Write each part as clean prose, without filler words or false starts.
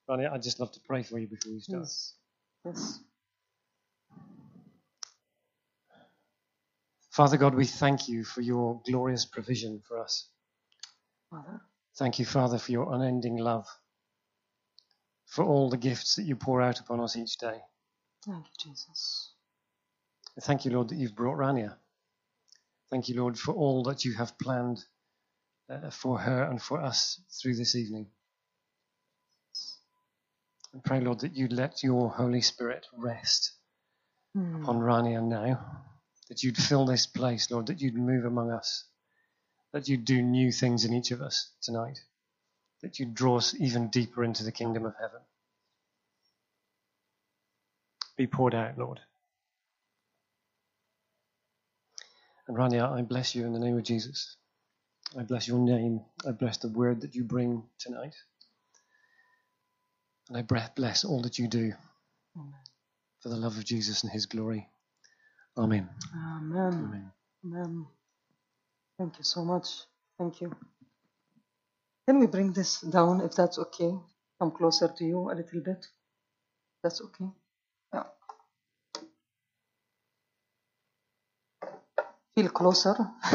Ronnie, I'd just love to pray for you before we start. Yes. Father God, we thank you for your glorious provision for us. Father. Thank you, Father, for your unending love, for all the gifts that you pour out upon us each day. Thank you, Jesus. Thank you, Lord, that you've brought Rania. Thank you, Lord, for all that you have planned for her and for us through this evening. And pray, Lord, that you'd let your Holy Spirit rest upon Rania now, that you'd fill this place, Lord, that you'd move among us, that you'd do new things in each of us tonight, that you'd draw us even deeper into the kingdom of heaven. Be poured out, Lord. And Rania, I bless you in the name of Jesus. I bless your name. I bless the word that you bring tonight. And I bless all that you do. Amen. For the love of Jesus and his glory. Amen. Amen. Amen. Thank you so much. Thank you. Can we bring this down if that's okay? Come closer to you a little bit. That's okay? Yeah. Feel closer.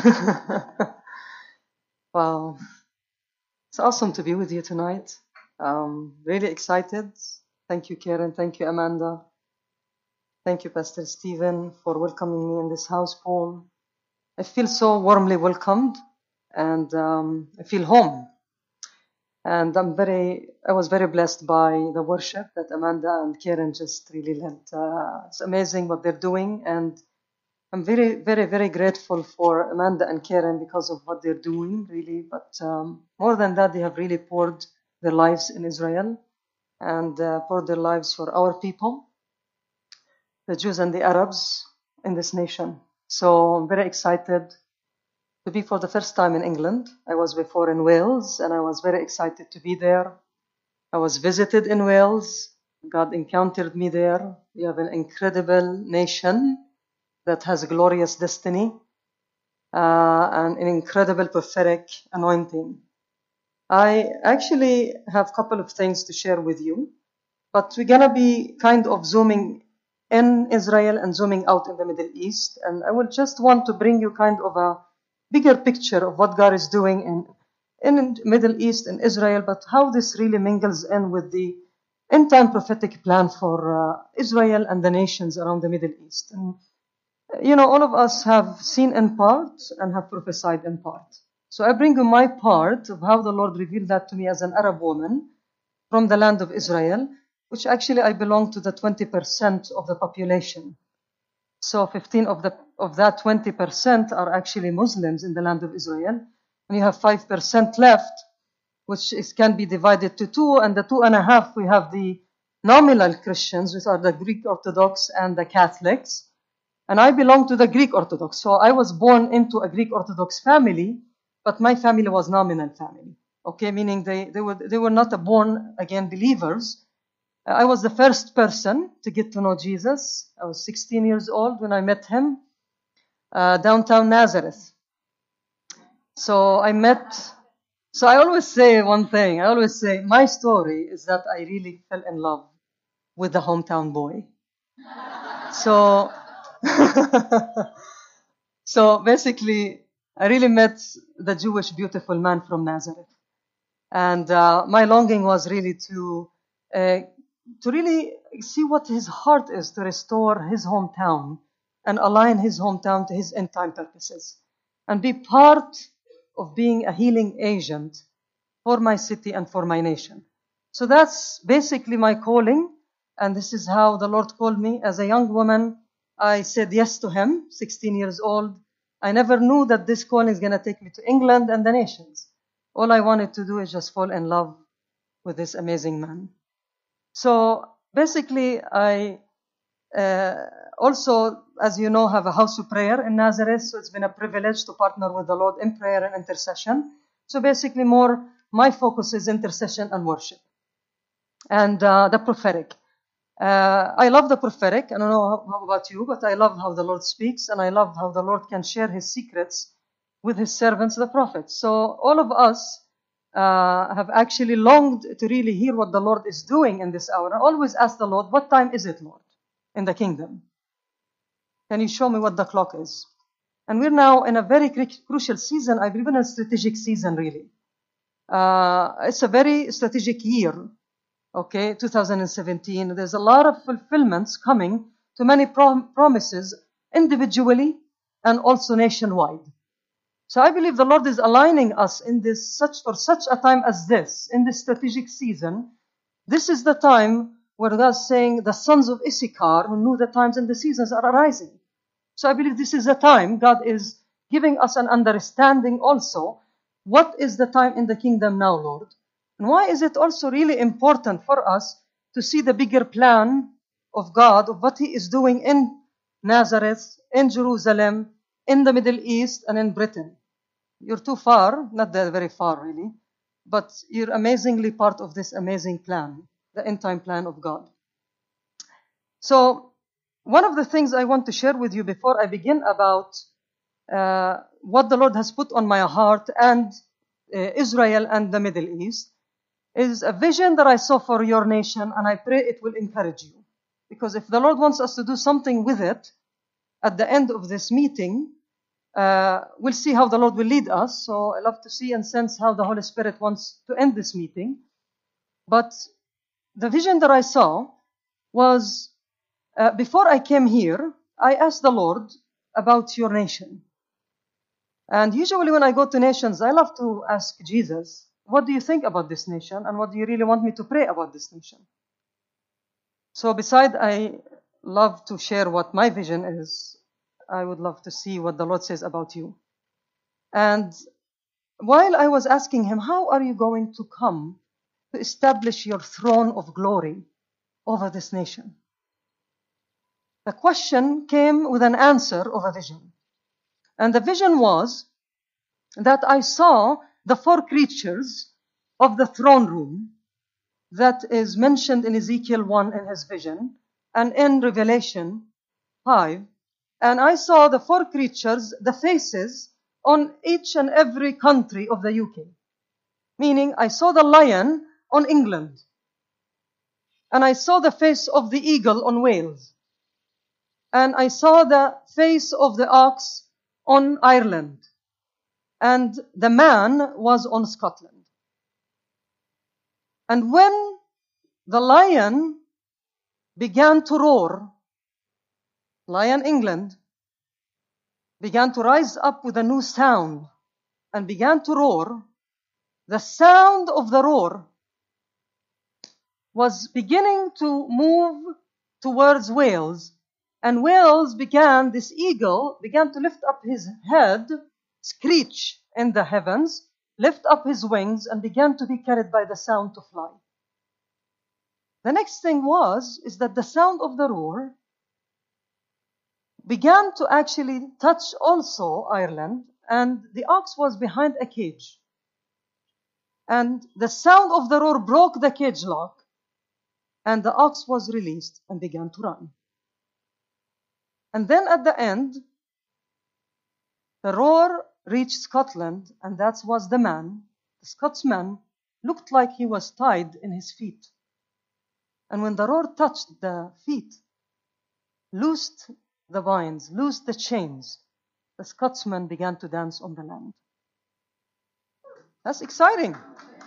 Wow. It's awesome to be with you tonight. Really excited. Thank you, Karen. Thank you, Amanda. Thank you, Pastor Stephen, for welcoming me in this house, Paul. I feel so warmly welcomed, and I feel home. And I was very blessed by the worship that Amanda and Karen just really led. It's amazing what they're doing, and I'm very, very, very grateful for Amanda and Karen because of what they're doing, really. But more than that, they have really poured their lives in Israel and poured their lives for our people, the Jews and the Arabs in this nation. So I'm very excited to be for the first time in England. I was before in Wales, and I was very excited to be there. I was visited in Wales. God encountered me there. We have an incredible nation that has a glorious destiny and an incredible prophetic anointing. I actually have a couple of things to share with you, but we're going to be kind of zooming in Israel and zooming out in the Middle East. And I will just want to bring you kind of a bigger picture of what God is doing in Middle East and Israel, but how this really mingles in with the end-time prophetic plan for Israel and the nations around the Middle East. And all of us have seen in part and have prophesied in part. So I bring you my part of how the Lord revealed that to me as an Arab woman from the land of Israel, which actually I belong to the 20% of the population. So 15 of that 20% are actually Muslims in the land of Israel. And you have 5% left, which can be divided to two. And the 2.5, we have the nominal Christians, which are the Greek Orthodox and the Catholics. And I belong to the Greek Orthodox. So I was born into a Greek Orthodox family, but my family was nominal family. Okay, meaning they were not born again believers. I was the first person to get to know Jesus. I was 16 years old when I met him, downtown Nazareth. So I always say one thing. I always say my story is that I really fell in love with the hometown boy. So, so basically, I really met the Jewish beautiful man from Nazareth. And my longing was really to really see what his heart is to restore his hometown and align his hometown to his end-time purposes and be part of being a healing agent for my city and for my nation. So that's basically my calling, and this is how the Lord called me. As a young woman, I said yes to him, 16 years old. I never knew that this calling is going to take me to England and the nations. All I wanted to do is just fall in love with this amazing man. So basically, I also, as you know, have a house of prayer in Nazareth. So it's been a privilege to partner with the Lord in prayer and intercession. So basically, my focus is intercession and worship and the prophetic. I love the prophetic. I don't know how about you, but I love how the Lord speaks, and I love how the Lord can share his secrets with his servants, the prophets. So all of us have actually longed to really hear what the Lord is doing in this hour. I always ask the Lord, what time is it, Lord, in the kingdom? Can you show me what the clock is? And we're now in a very crucial season. I believe in a strategic season, really. It's a very strategic year, okay, 2017. There's a lot of fulfillments coming to many promises individually and also nationwide. So I believe the Lord is aligning us in this for such a time as this, in this strategic season. This is the time where God's saying the sons of Issachar who knew the times and the seasons are arising. So I believe this is the time God is giving us an understanding also. What is the time in the kingdom now, Lord? And why is it also really important for us to see the bigger plan of God, of what He is doing in Nazareth, in Jerusalem, in the Middle East, and in Britain? You're too far, not that very far really, but you're amazingly part of this amazing plan, the end time plan of God. So, one of the things I want to share with you before I begin about what the Lord has put on my heart and Israel and the Middle East is a vision that I saw for your nation, and I pray it will encourage you. Because if the Lord wants us to do something with it at the end of this meeting, we'll see how the Lord will lead us. So I love to see and sense how the Holy Spirit wants to end this meeting. But the vision that I saw was before I came here, I asked the Lord about your nation. And usually when I go to nations, I love to ask Jesus, what do you think about this nation? And what do you really want me to pray about this nation? So beside I love to share what my vision is, I would love to see what the Lord says about you. And while I was asking him, how are you going to come to establish your throne of glory over this nation? The question came with an answer of a vision. And the vision was that I saw the 4 creatures of the throne room that is mentioned in Ezekiel 1 in his vision and in Revelation 5. And I saw the 4 creatures, the faces on each and every country of the UK. Meaning I saw the lion on England. And I saw the face of the eagle on Wales. And I saw the face of the ox on Ireland. And the man was on Scotland. And when the lion began to roar, Lion England began to rise up with a new sound and began to roar. The sound of the roar was beginning to move towards Wales. And Wales this eagle began to lift up his head, screech in the heavens, lift up his wings, and began to be carried by the sound to fly. The next thing is that the sound of the roar began to actually touch also Ireland, and the ox was behind a cage. And the sound of the roar broke the cage lock, and the ox was released and began to run. And then at the end, the roar reached Scotland, and that was the man. The Scotsman looked like he was tied in his feet. And when the roar touched the feet, loosed the vines, loosed the chains, the Scotsman began to dance on the land. That's exciting.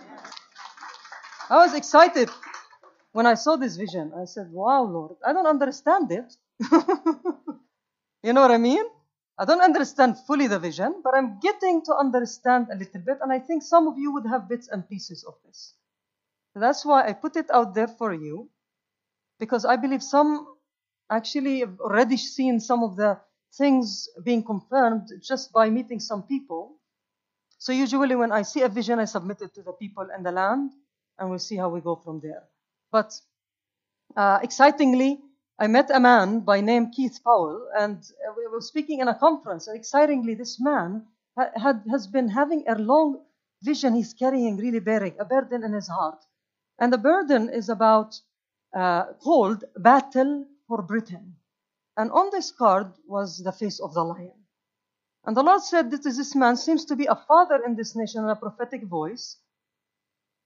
I was excited when I saw this vision. I said, wow, Lord, I don't understand it. You know what I mean? I don't understand fully the vision, but I'm getting to understand a little bit, and I think some of you would have bits and pieces of this. So that's why I put it out there for you, because I believe some actually have already seen some of the things being confirmed just by meeting some people. So usually when I see a vision, I submit it to the people in the land, and we'll see how we go from there. But excitingly, I met a man by name Keith Powell, and we were speaking in a conference. And excitingly, this man has been having a long vision he's carrying really big, a burden in his heart. And the burden is about called Battle for Britain. And on this card was the face of the lion. And the Lord said, this man seems to be a father in this nation and a prophetic voice.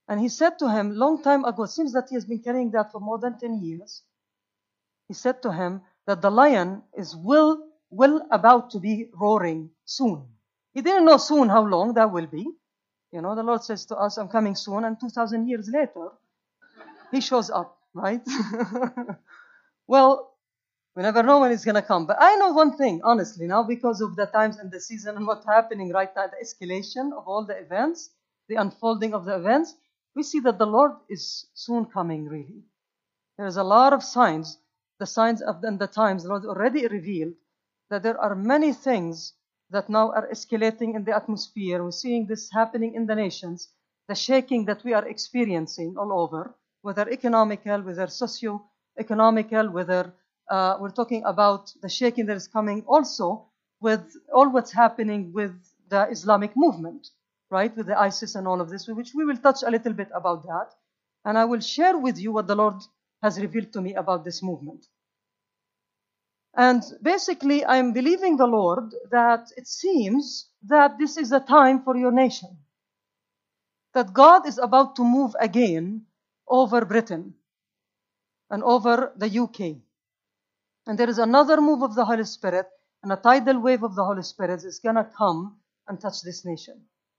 And he said to him, long time ago, it seems that he has been carrying that for more than 10 years. He said to him that the lion is will about to be roaring soon. He didn't know soon how long that will be. You know, the Lord says to us, I'm coming soon, and 2,000 years later, he shows up, right? Well, we never know when it's going to come. But I know one thing, honestly, now because of the times and the season and what's happening right now, the escalation of all the events, the unfolding of the events, we see that the Lord is soon coming, really. There's a lot of signs. The signs of the times, the Lord already revealed that there are many things that now are escalating in the atmosphere. We're seeing this happening in the nations, the shaking that we are experiencing all over, whether economical, whether socio-economical, whether we're talking about the shaking that is coming also with all what's happening with the Islamic movement, right? With the ISIS and all of this, which we will touch a little bit about that. And I will share with you what the Lord has revealed to me about this movement. And basically, I'm believing the Lord that it seems that this is a time for your nation. That God is about to move again over Britain and over the UK. And there is another move of the Holy Spirit, and a tidal wave of the Holy Spirit is going to come and touch this nation.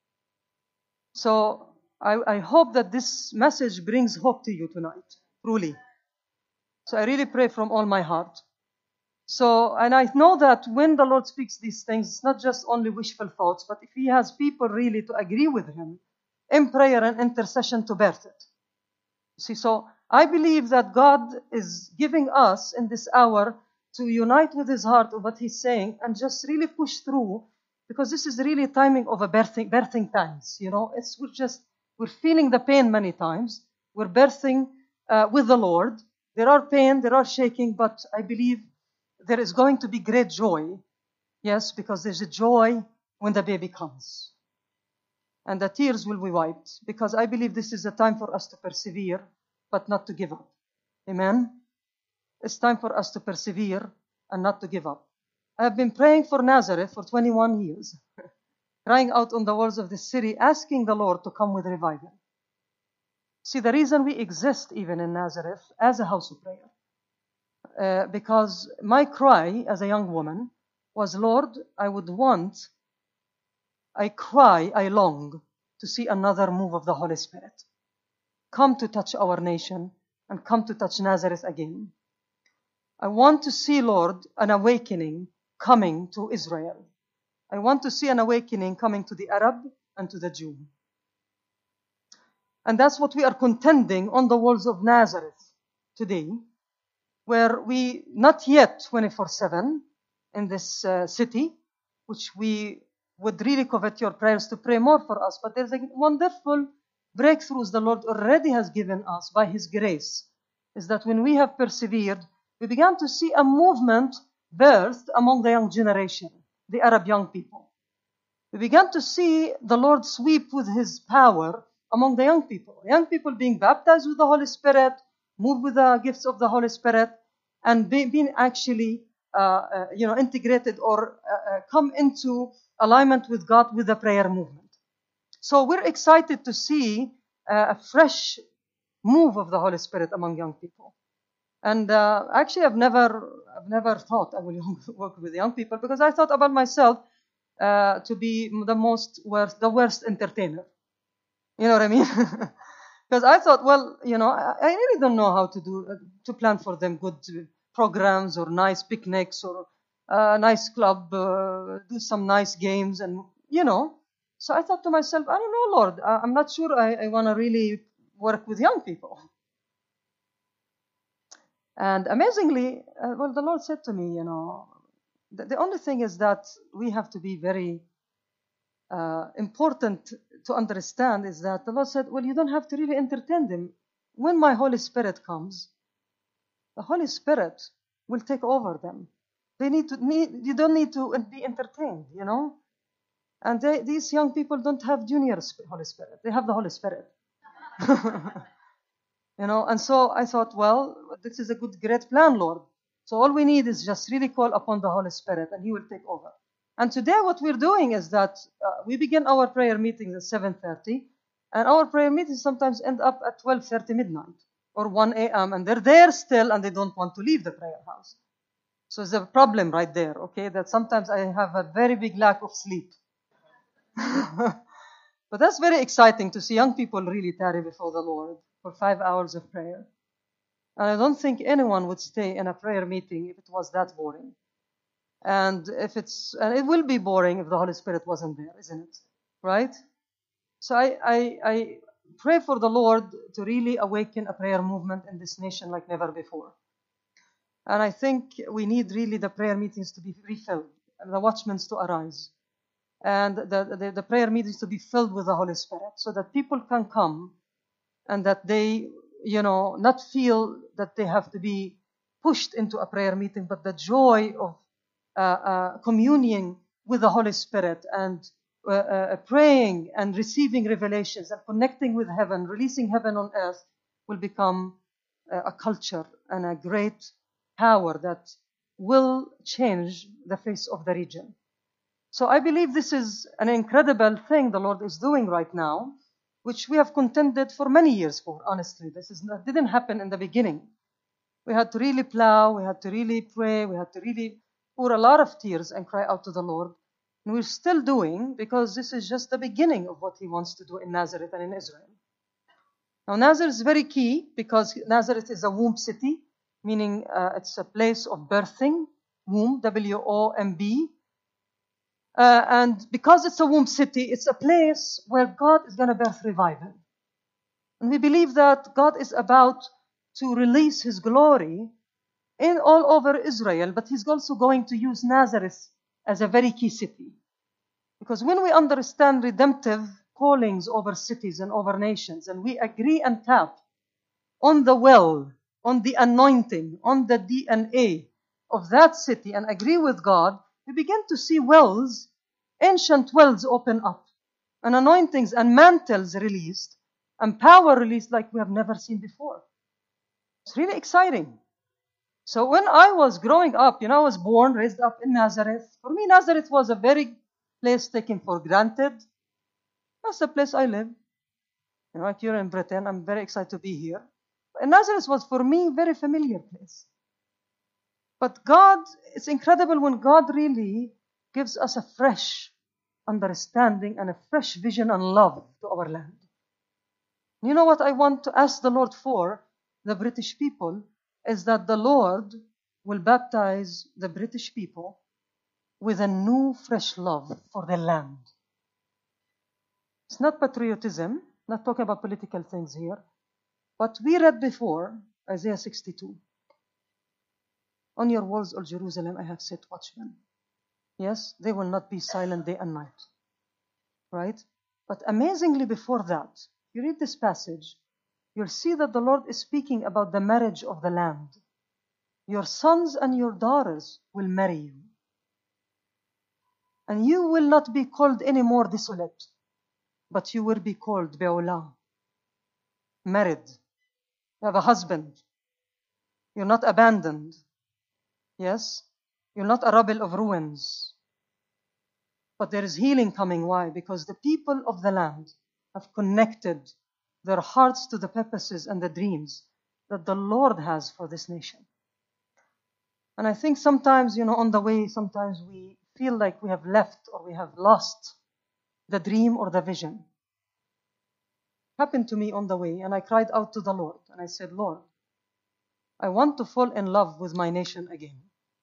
So I hope that this message brings hope to you tonight, truly. So I really pray from all my heart. So, and I know that when the Lord speaks these things, it's not just only wishful thoughts, but if He has people really to agree with Him in prayer and intercession to birth it. See, so I believe that God is giving us in this hour to unite with His heart of what He's saying and just really push through, because this is really timing of a birthing times. You know, we're feeling the pain many times. We're birthing with the Lord. There are pain, there are shaking, but I believe there is going to be great joy. Yes, because there's a joy when the baby comes. And the tears will be wiped, because I believe this is a time for us to persevere, but not to give up. Amen? It's time for us to persevere and not to give up. I have been praying for Nazareth for 21 years, crying out on the walls of the city, asking the Lord to come with revival. See, the reason we exist even in Nazareth as a house of prayer, because my cry as a young woman was, Lord, I long to see another move of the Holy Spirit. Come to touch our nation and come to touch Nazareth again. I want to see, Lord, an awakening coming to Israel. I want to see an awakening coming to the Arab and to the Jew. And that's what we are contending on the walls of Nazareth today, where we, not yet 24/7 in this city, which we would really covet your prayers to pray more for us, but there's a wonderful breakthroughs the Lord already has given us by His grace, is that when we have persevered, we began to see a movement birthed among the young generation, the Arab young people. We began to see the Lord sweep with His power among the young people being baptized with the Holy Spirit, move with the gifts of the Holy Spirit, and being actually integrated or come into alignment with God with the prayer movement. So we're excited to see a fresh move of the Holy Spirit among young people. And actually, I've never thought I will work with young people, because I thought about myself to be the worst entertainer. You know what I mean? Because I thought, well, I really don't know how to plan for them good programs or nice picnics or a nice club, do some nice games, and So I thought to myself, I don't know, Lord, I'm not sure I want to really work with young people. And amazingly, the Lord said to me, the only thing is that we have to be very important to understand is that the Lord said, well, you don't have to really entertain them. When my Holy Spirit comes, the Holy Spirit will take over them. You don't need to be entertained, And these young people don't have junior Holy Spirit. They have the Holy Spirit. And so I thought, well, this is a great plan, Lord. So all we need is just really call upon the Holy Spirit and He will take over. And today what we're doing is that we begin our prayer meetings at 7:30. And our prayer meetings sometimes end up at 12:30 midnight or 1 a.m. and they're there still and they don't want to leave the prayer house. So there's a problem right there, okay, that sometimes I have a very big lack of sleep. But that's very exciting to see young people really tarry before the Lord for 5 hours of prayer. And I don't think anyone would stay in a prayer meeting if it was that boring. And it will be boring if the Holy Spirit wasn't there, isn't it? Right? So I pray for the Lord to really awaken a prayer movement in this nation like never before. And I think we need really the prayer meetings to be refilled, and the watchmen to arise, and the prayer meetings to be filled with the Holy Spirit, so that people can come and that they, not feel that they have to be pushed into a prayer meeting, but the joy of communing with the Holy Spirit and praying and receiving revelations and connecting with heaven, releasing heaven on earth, will become a culture and a great power that will change the face of the region. So I believe this is an incredible thing the Lord is doing right now, which we have contended for many years for, honestly. Didn't happen in the beginning. We had to really plow, we had to really pray, we had to really pour a lot of tears and cry out to the Lord. And we're still doing, because this is just the beginning of what He wants to do in Nazareth and in Israel. Now, Nazareth is very key because Nazareth is a womb city, meaning it's a place of birthing, womb, W-O-M-B. And because it's a womb city, it's a place where God is going to birth revival. And we believe that God is about to release His glory in all over Israel, but He's also going to use Nazareth as a very key city. Because when we understand redemptive callings over cities and over nations, and we agree and tap on the well, on the anointing, on the DNA of that city, and agree with God, we begin to see wells, ancient wells open up, and anointings and mantles released, and power released like we have never seen before. It's really exciting. So when I was growing up, I was born, raised up in Nazareth. For me, Nazareth was a very place taken for granted. That's the place I live. Like you're in Britain, I'm very excited to be here. And Nazareth was for me a very familiar place. But God, it's incredible when God really gives us a fresh understanding and a fresh vision and love to our land. You know what I want to ask the Lord for, the British people, is that the Lord will baptize the British people with a new, fresh love for the land. It's not patriotism, not talking about political things here, but we read before Isaiah 62. On your walls, O Jerusalem, I have set watchmen. Yes, they will not be silent day and night. Right? But amazingly before that, you read this passage, you'll see that the Lord is speaking about the marriage of the land. Your sons and your daughters will marry you. And you will not be called anymore desolate, but you will be called Be'ulah, married. You have a husband. You're not abandoned. Yes? You're not a rubble of ruins. But there is healing coming. Why? Because the people of the land have connected their hearts to the purposes and the dreams that the Lord has for this nation. And I think sometimes, on the way, sometimes we feel like we have left or we have lost the dream or the vision. It happened to me on the way, and I cried out to the Lord, and I said, Lord, I want to fall in love with my nation again.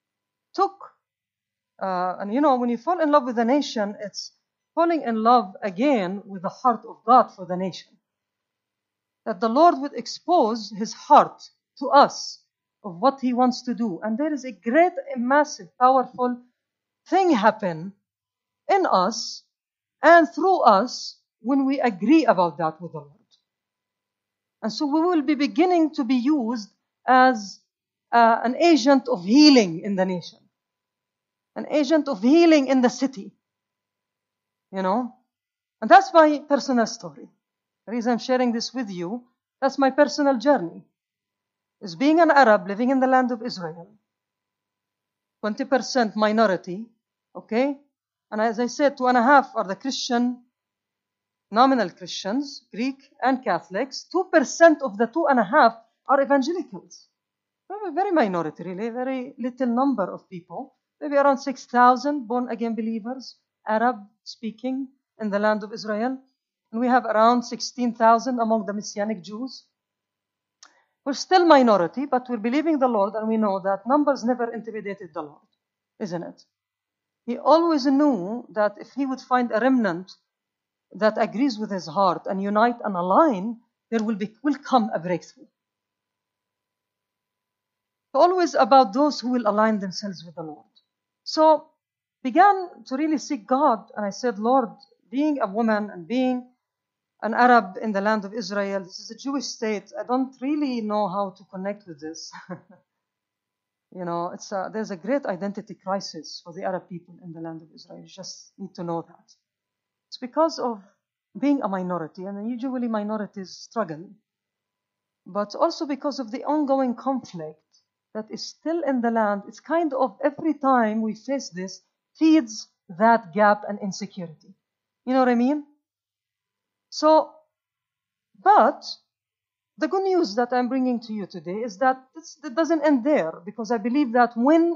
When you fall in love with a nation, it's falling in love again with the heart of God for the nation. That the Lord would expose His heart to us of what He wants to do. And there is a great, massive, powerful thing happen in us and through us when we agree about that with the Lord. And so we will be beginning to be used as an agent of healing in the nation. An agent of healing in the city. And that's my personal story. The reason I'm sharing this with you, that's my personal journey. Is being an Arab living in the land of Israel. 20% minority, okay? And as I said, 2.5 are the Christian nominal Christians, Greek and Catholics. 2% of the 2.5 are evangelicals. A very minority, really, very little number of people. Maybe around 6,000 born-again believers, Arab-speaking in the land of Israel. And we have around 16,000 among the Messianic Jews. We're still minority, but we're believing the Lord, and we know that numbers never intimidated the Lord, isn't it? He always knew that if he would find a remnant that agrees with his heart and unite and align, there will come a breakthrough. Always about those who will align themselves with the Lord. So began to really seek God, and I said, Lord, being a woman and being an Arab in the land of Israel, this is a Jewish state, I don't really know how to connect with this. There's a great identity crisis for the Arab people in the land of Israel. You just need to know that. It's because of being a minority, and usually minorities struggle, but also because of the ongoing conflict that is still in the land. It's kind of every time we face this, feeds that gap and insecurity. You know what I mean? So, but the good news that I'm bringing to you today is that it doesn't end there, because I believe that when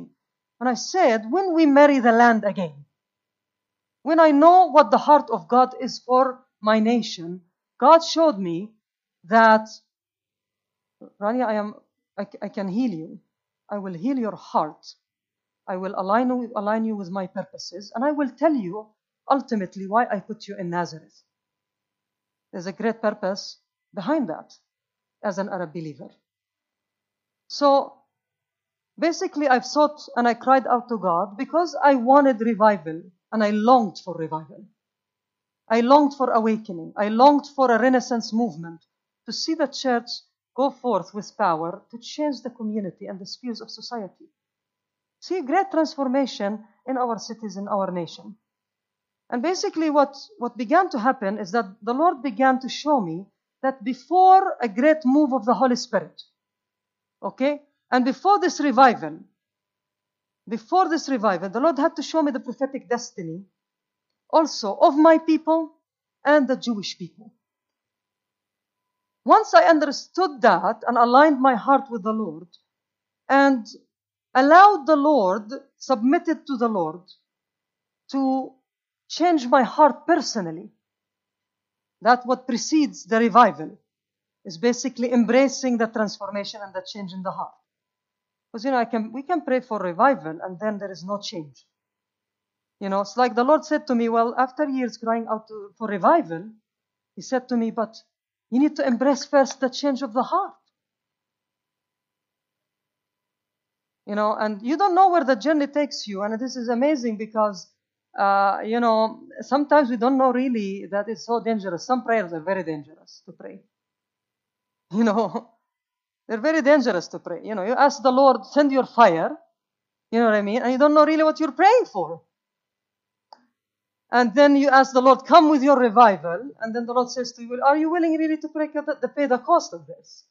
we marry the land again, when I know what the heart of God is for my nation, God showed me that, Rania, I can heal you. I will heal your heart. I will align you with my purposes, and I will tell you ultimately why I put you in Nazareth. There's a great purpose behind that as an Arab believer. So basically I've sought and I cried out to God because I wanted revival and I longed for revival. I longed for awakening. I longed for a Renaissance movement to see the church go forth with power to change the community and the spheres of society. See great transformation in our cities, in our nation. And basically what began to happen is that the Lord began to show me that before a great move of the Holy Spirit, okay, and before this revival, the Lord had to show me the prophetic destiny also of my people and the Jewish people. Once I understood that and aligned my heart with the Lord and allowed the Lord, submitted to the Lord to change my heart personally, that what precedes the revival is basically embracing the transformation and the change in the heart. Because, we can pray for revival and then there is no change. It's like the Lord said to me, well, after years crying out for revival, He said to me, but you need to embrace first the change of the heart. And you don't know where the journey takes you. And this is amazing because, sometimes we don't know really that it's so dangerous. Some prayers are very dangerous to pray. They're very dangerous to pray. You ask the Lord, send your fire. You know what I mean? And you don't know really what you're praying for. And then you ask the Lord, come with your revival. And then the Lord says to you, are you willing really to pay the cost of this?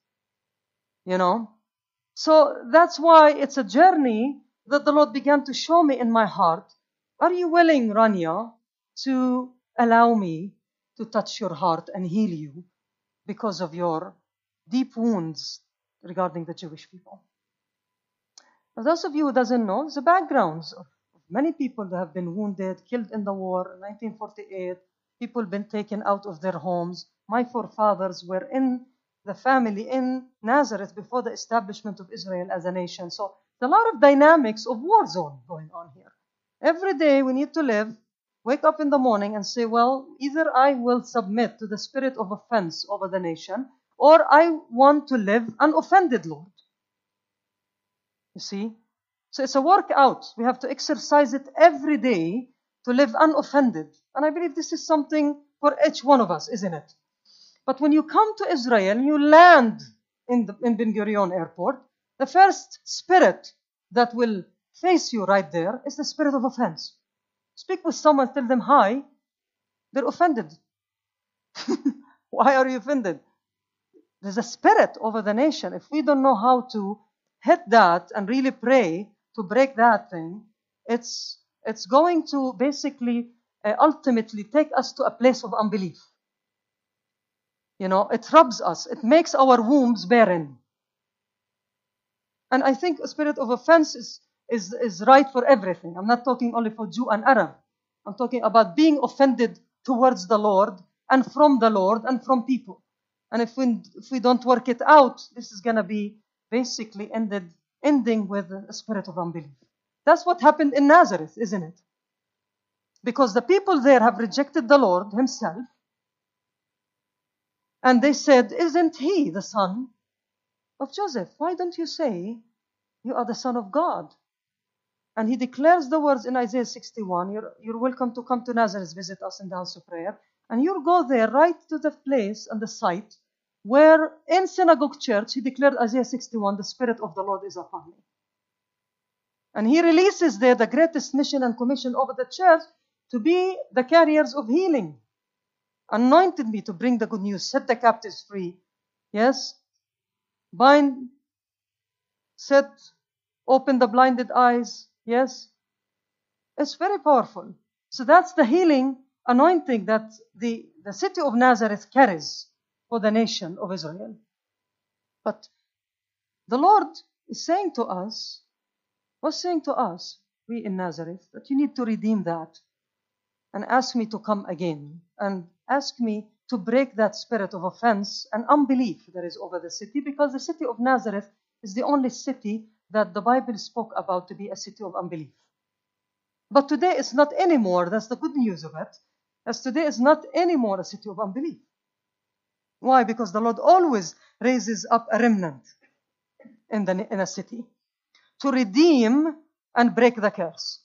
So that's why it's a journey that the Lord began to show me in my heart. Are you willing, Rania, to allow me to touch your heart and heal you because of your deep wounds regarding the Jewish people? For those of you who doesn't know, the backgrounds of many people that have been wounded, killed in the war in 1948, people been taken out of their homes. My forefathers were in the family in Nazareth before the establishment of Israel as a nation. So there's a lot of dynamics of war zone going on here. Every day we need to wake up in the morning and say, well, either I will submit to the spirit of offense over the nation, or I want to live unoffended, Lord. You see? So it's a workout. We have to exercise it every day to live unoffended. And I believe this is something for each one of us, isn't it? But when you come to Israel and you land in Ben Gurion airport, the first spirit that will face you right there is the spirit of offense. Speak with someone, tell them hi, they're offended. Why are you offended? There's a spirit over the nation. If we don't know how to hit that and really pray to break that thing, it's going to basically ultimately take us to a place of unbelief. You know, it rubs us. It makes our wombs barren. And I think a spirit of offense is right for everything. I'm not talking only for Jew and Arab. I'm talking about being offended towards the Lord and from the Lord and from people. And if we don't work it out, this is going to be basically ending with a spirit of unbelief. That's what happened in Nazareth, isn't it? Because the people there have rejected the Lord himself. And they said, isn't he the son of Joseph? Why don't you say you are the son of God? And he declares the words in Isaiah 61, you're welcome to come to Nazareth, visit us in the house of prayer. And you'll go there right to the place and the site where in synagogue church, he declared Isaiah 61, the Spirit of the Lord is upon me. And he releases there the greatest mission and commission over the church to be the carriers of healing. Anointed me to bring the good news, set the captives free. Yes? Bind, set, open the blinded eyes. Yes? It's very powerful. So that's the healing anointing that the city of Nazareth carries for the nation of Israel. But the Lord is saying to us, we in Nazareth, that you need to redeem that and ask me to come again and ask me to break that spirit of offense and unbelief that is over the city, because the city of Nazareth is the only city that the Bible spoke about to be a city of unbelief. But today it's not anymore. That's the good news of it. As today is not anymore a city of unbelief. Why? Because the Lord always raises up a remnant in a city to redeem and break the curse.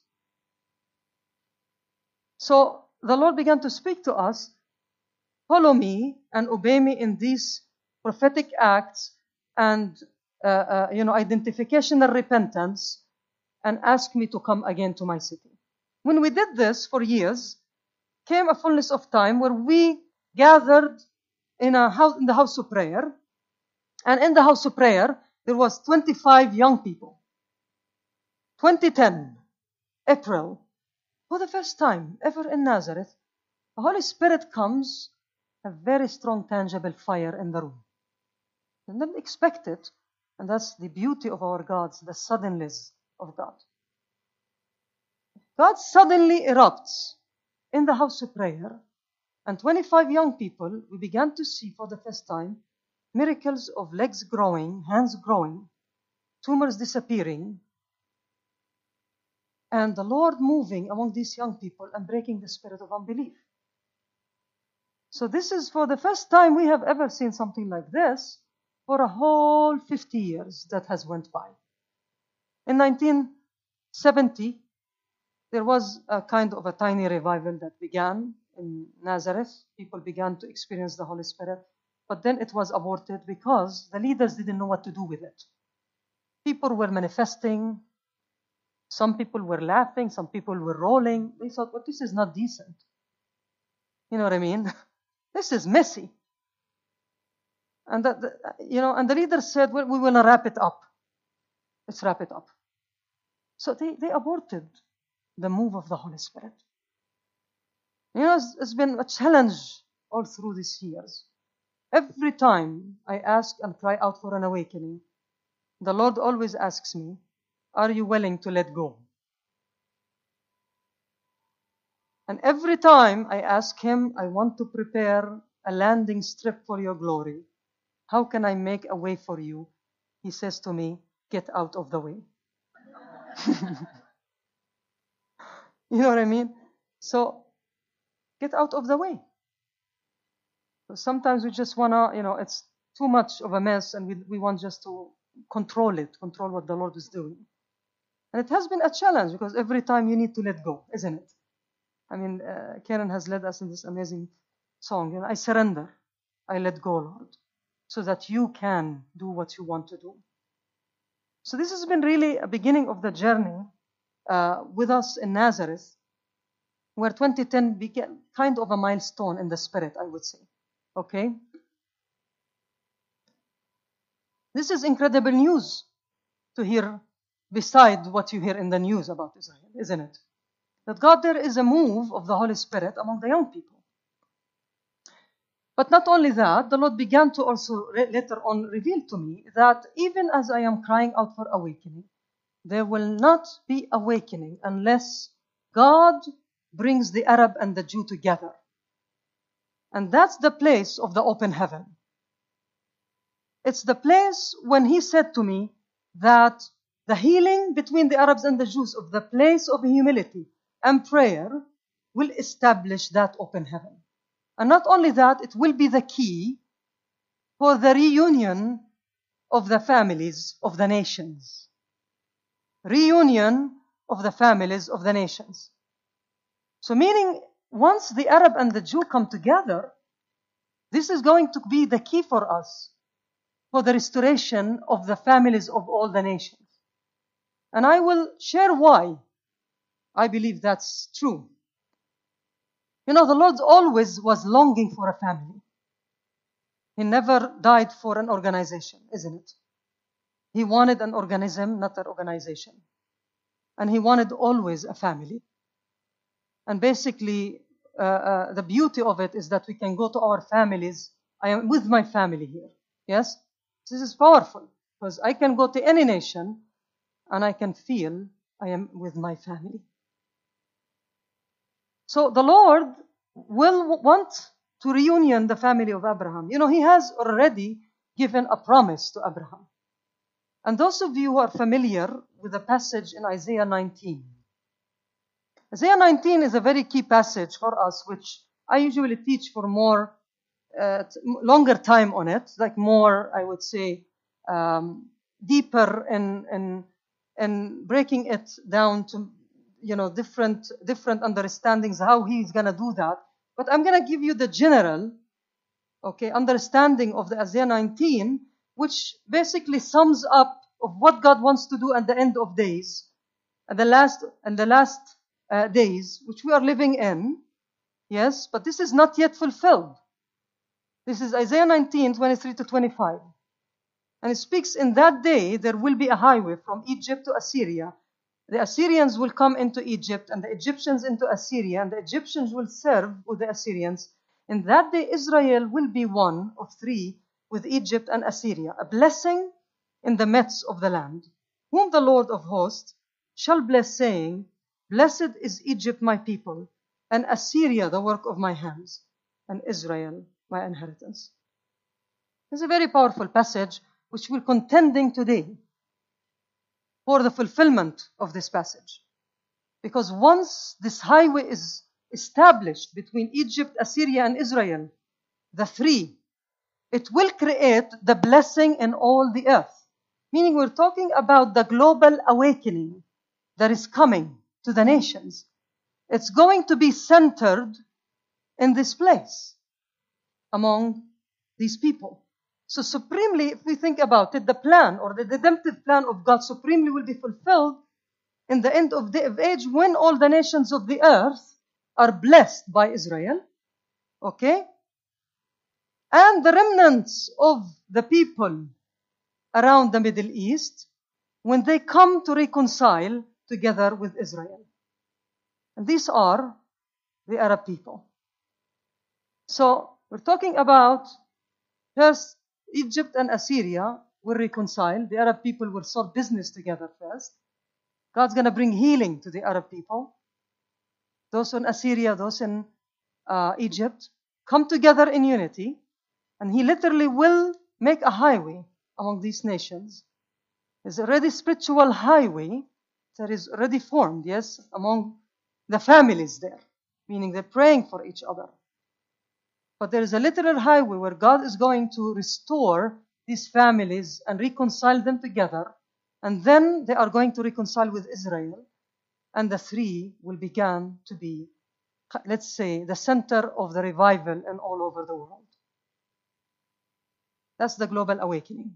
So the Lord began to speak to us, follow me and obey me in these prophetic acts and identification and repentance, and ask me to come again to my city. When we did this for years, came a fullness of time where we gathered in the house of prayer. And in the house of prayer, there was 25 young people. 2010, April, for the first time ever in Nazareth, the Holy Spirit comes, a very strong, tangible fire in the room. I didn't expect it. And that's the beauty of our gods, the suddenness of God. God suddenly erupts in the house of prayer, and 25 young people, we began to see for the first time miracles of legs growing, hands growing, tumors disappearing, and the Lord moving among these young people and breaking the spirit of unbelief. So this is for the first time we have ever seen something like this for a whole 50 years that has went by. In 1970, there was a kind of a tiny revival that began in Nazareth. People began to experience the Holy Spirit, but then it was aborted because the leaders didn't know what to do with it. People were manifesting. Some people were laughing. Some people were rolling. They thought, well, this is not decent. You know what I mean? This is messy. And and the leaders said, well, we will wrap it up. Let's wrap it up. So they aborted the move of the Holy Spirit. You know, it's been a challenge all through these years. Every time I ask and cry out for an awakening, the Lord always asks me, are you willing to let go? And every time I ask him, I want to prepare a landing strip for your glory. How can I make a way for you? He says to me, get out of the way. You know what I mean? So, get out of the way. Sometimes we just want to, it's too much of a mess and we want just to control what the Lord is doing. And it has been a challenge because every time you need to let go, isn't it? I mean, Karen has led us in this amazing song. I surrender. I let go, Lord, so that you can do what you want to do. So this has been really a beginning of the journey with us in Nazareth, where 2010 began kind of a milestone in the spirit, I would say. Okay? This is incredible news to hear beside what you hear in the news about Israel, isn't it? that God, there is a move of the Holy Spirit among the young people. But not only that, the Lord began to also later on reveal to me that even as I am crying out for awakening, there will not be awakening unless God brings the Arab and the Jew together. And that's the place of the open heaven. It's the place when He said to me that the healing between the Arabs and the Jews of the place of humility and prayer will establish that open heaven. And not only that, it will be the key for the reunion of the families of the nations. Reunion of the families of the nations. So meaning, once the Arab and the Jew come together, this is going to be the key for us for the restoration of the families of all the nations. And I will share why I believe that's true. You know, the Lord always was longing for a family. He never died for an organization, isn't it? He wanted an organism, not an organization. And He wanted always a family. And basically, the beauty of it is that we can go to our families. I am with my family here. Yes? This is powerful because I can go to any nation and I can feel I am with my family. So the Lord will want to reunion the family of Abraham. You know, He has already given a promise to Abraham. And those of you who are familiar with the passage in Isaiah 19. Isaiah 19 is a very key passage for us, which I usually teach for more, longer time on it, like more, I would say, deeper in breaking it down to, you know, different understandings, how He's going to do that. But I'm going to give you the general, understanding of the Isaiah 19, which basically sums up of what God wants to do at the end of days, at the last days, which we are living in. Yes, but this is not yet fulfilled. This is Isaiah 19, 23 to 25. And it speaks, in that day, there will be a highway from Egypt to Assyria. The Assyrians will come into Egypt and the Egyptians into Assyria, and the Egyptians will serve with the Assyrians. In that day, Israel will be one of three with Egypt and Assyria, a blessing in the midst of the land, whom the Lord of hosts shall bless, saying, Blessed is Egypt, my people, and Assyria, the work of my hands, and Israel, my inheritance. It's a very powerful passage, which we're contending today for the fulfillment of this passage. Because once this highway is established between Egypt, Assyria, and Israel, the three, it will create the blessing in all the earth. Meaning we're talking about the global awakening that is coming to the nations. It's going to be centered in this place among these people. So supremely, if we think about it, the plan or the redemptive plan of God supremely will be fulfilled in the end of the age when all the nations of the earth are blessed by Israel. Okay? And the remnants of the people around the Middle East, when they come to reconcile together with Israel. And these are the Arab people. So we're talking about first Egypt and Assyria will reconcile. The Arab people will sort business together first. God's going to bring healing to the Arab people. Those in Assyria, those in Egypt, come together in unity. And He literally will make a highway among these nations. There's already spiritual highway that is already formed, yes, among the families there. Meaning they're praying for each other. But there is a literal highway where God is going to restore these families and reconcile them together. And then they are going to reconcile with Israel. And the three will begin to be, let's say, the center of the revival and all over the world. That's the global awakening.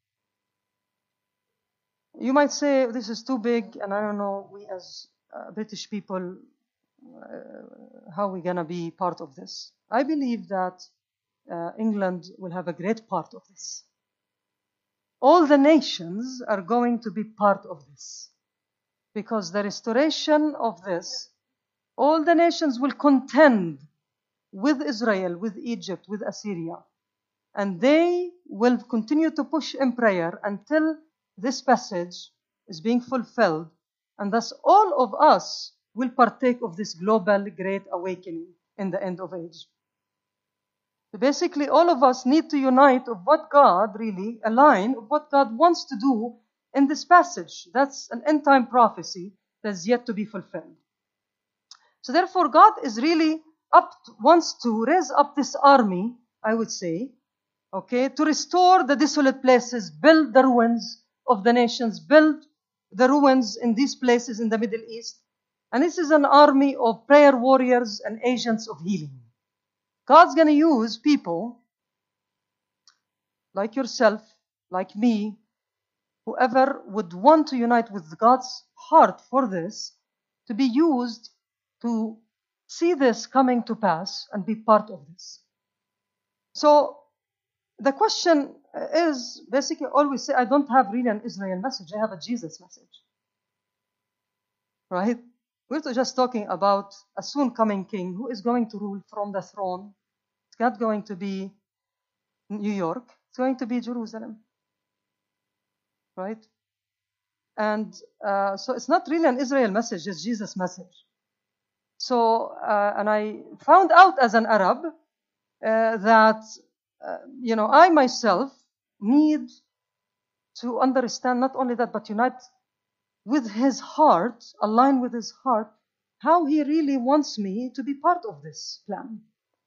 You might say, this is too big, and I don't know, we as British people, how we're going to be part of this. I believe that England will have a great part of this. All the nations are going to be part of this. Because the restoration of this all the nations will contend with Israel, with Egypt, with Assyria. And they will continue to push in prayer until this passage is being fulfilled. And thus all of us will partake of this global great awakening in the end of age. So basically, all of us need to unite of what God really align, of what God wants to do in this passage. That's an end time prophecy that's yet to be fulfilled. So therefore, God is really wants to raise up this army, I would say, okay, to restore the desolate places, build the ruins of the nations, build the ruins in these places in the Middle East. And this is an army of prayer warriors and agents of healing. God's going to use people like yourself, like me, whoever would want to unite with God's heart for this, to be used to see this coming to pass and be part of this. So the question is basically always say, I don't have really an Israel message, I have a Jesus message. Right? We're just talking about a soon coming king who is going to rule from the throne. It's not going to be New York, it's going to be Jerusalem. Right? And so it's not really an Israel message, it's Jesus' message. So, and I found out as an Arab that, I myself need to understand not only that, but unite with his heart, align with his heart, how he really wants me to be part of this plan.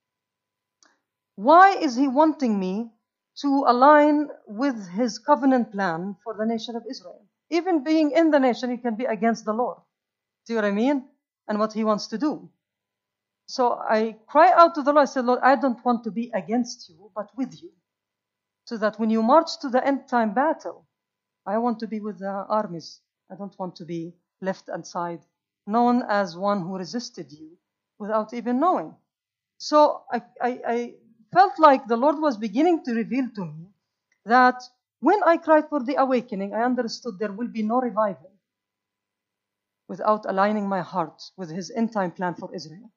Why is he wanting me to align with his covenant plan for the nation of Israel? Even being in the nation, he can be against the Lord. See what I mean? And what he wants to do. So I cry out to the Lord, I said, Lord, I don't want to be against you, but with you. So that when you march to the end time battle, I want to be with the armies. I don't want to be left aside, known as one who resisted you without even knowing. So I felt like the Lord was beginning to reveal to me that when I cried for the awakening, I understood there will be no revival without aligning my heart with his end time plan for Israel.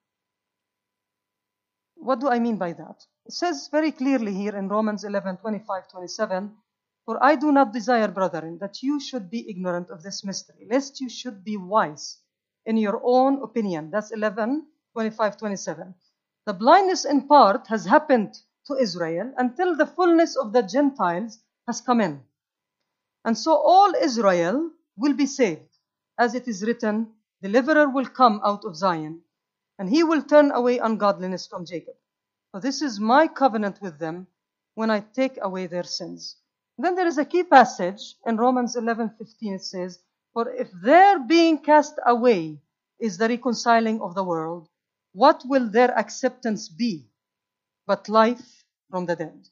What do I mean by that? It says very clearly here in Romans 11:25-27, for I do not desire, brethren, that you should be ignorant of this mystery, lest you should be wise in your own opinion. That's 11:25-27. The blindness in part has happened to Israel until the fullness of the Gentiles has come in. And so all Israel will be saved. As it is written, deliverer will come out of Zion, and he will turn away ungodliness from Jacob. So this is my covenant with them when I take away their sins. And then there is a key passage in Romans 11:15. It says, for if their being cast away is the reconciling of the world, what will their acceptance be but life from the dead?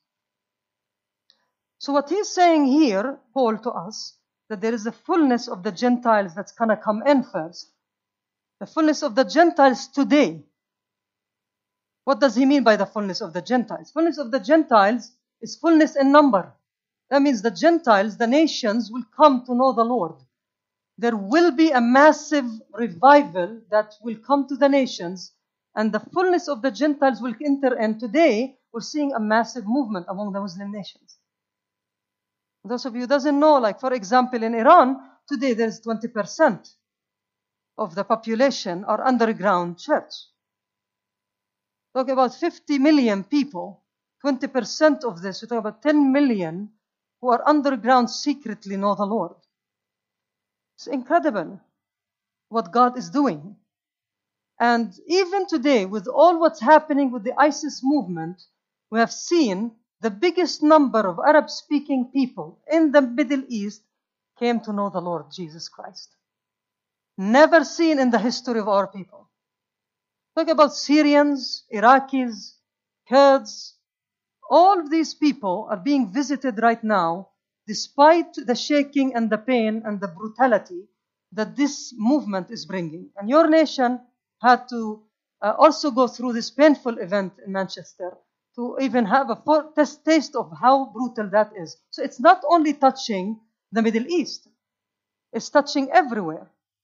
So what he's saying here, Paul, to us, that there is a fullness of the Gentiles that's going to come in first. The fullness of the Gentiles today. What does he mean by the fullness of the Gentiles? Fullness of the Gentiles is fullness in number. That means the Gentiles, the nations, will come to know the Lord. There will be a massive revival that will come to the nations, and the fullness of the Gentiles will enter in. Today, we're seeing a massive movement among the Muslim nations. Those of you who doesn't know, like for example in Iran, today there's 20% of the population are underground church. Talk about 50 million people, 20% of this, we talk about 10 million who are underground secretly know the Lord. It's incredible what God is doing. And even today, with all what's happening with the ISIS movement, we have seen the biggest number of Arab-speaking people in the Middle East came to know the Lord Jesus Christ. Never seen in the history of our people. Talk about Syrians, Iraqis, Kurds. All of these people are being visited right now, despite the shaking and the pain and the brutality that this movement is bringing. And your nation had to also go through this painful event in Manchester to even have a taste of how brutal that is. So it's not only touching the Middle East. It's touching everywhere.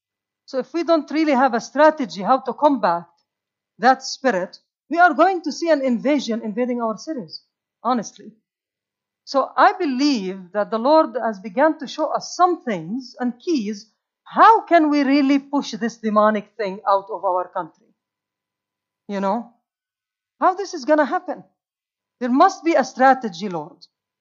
So if we don't really have a strategy how to combat that spirit, we are going to see an invasion invading our cities, honestly. So I believe that the Lord has begun to show us some things and keys. How can we really push this demonic thing out of our country? You know, how this is going to happen? There must be a strategy, Lord.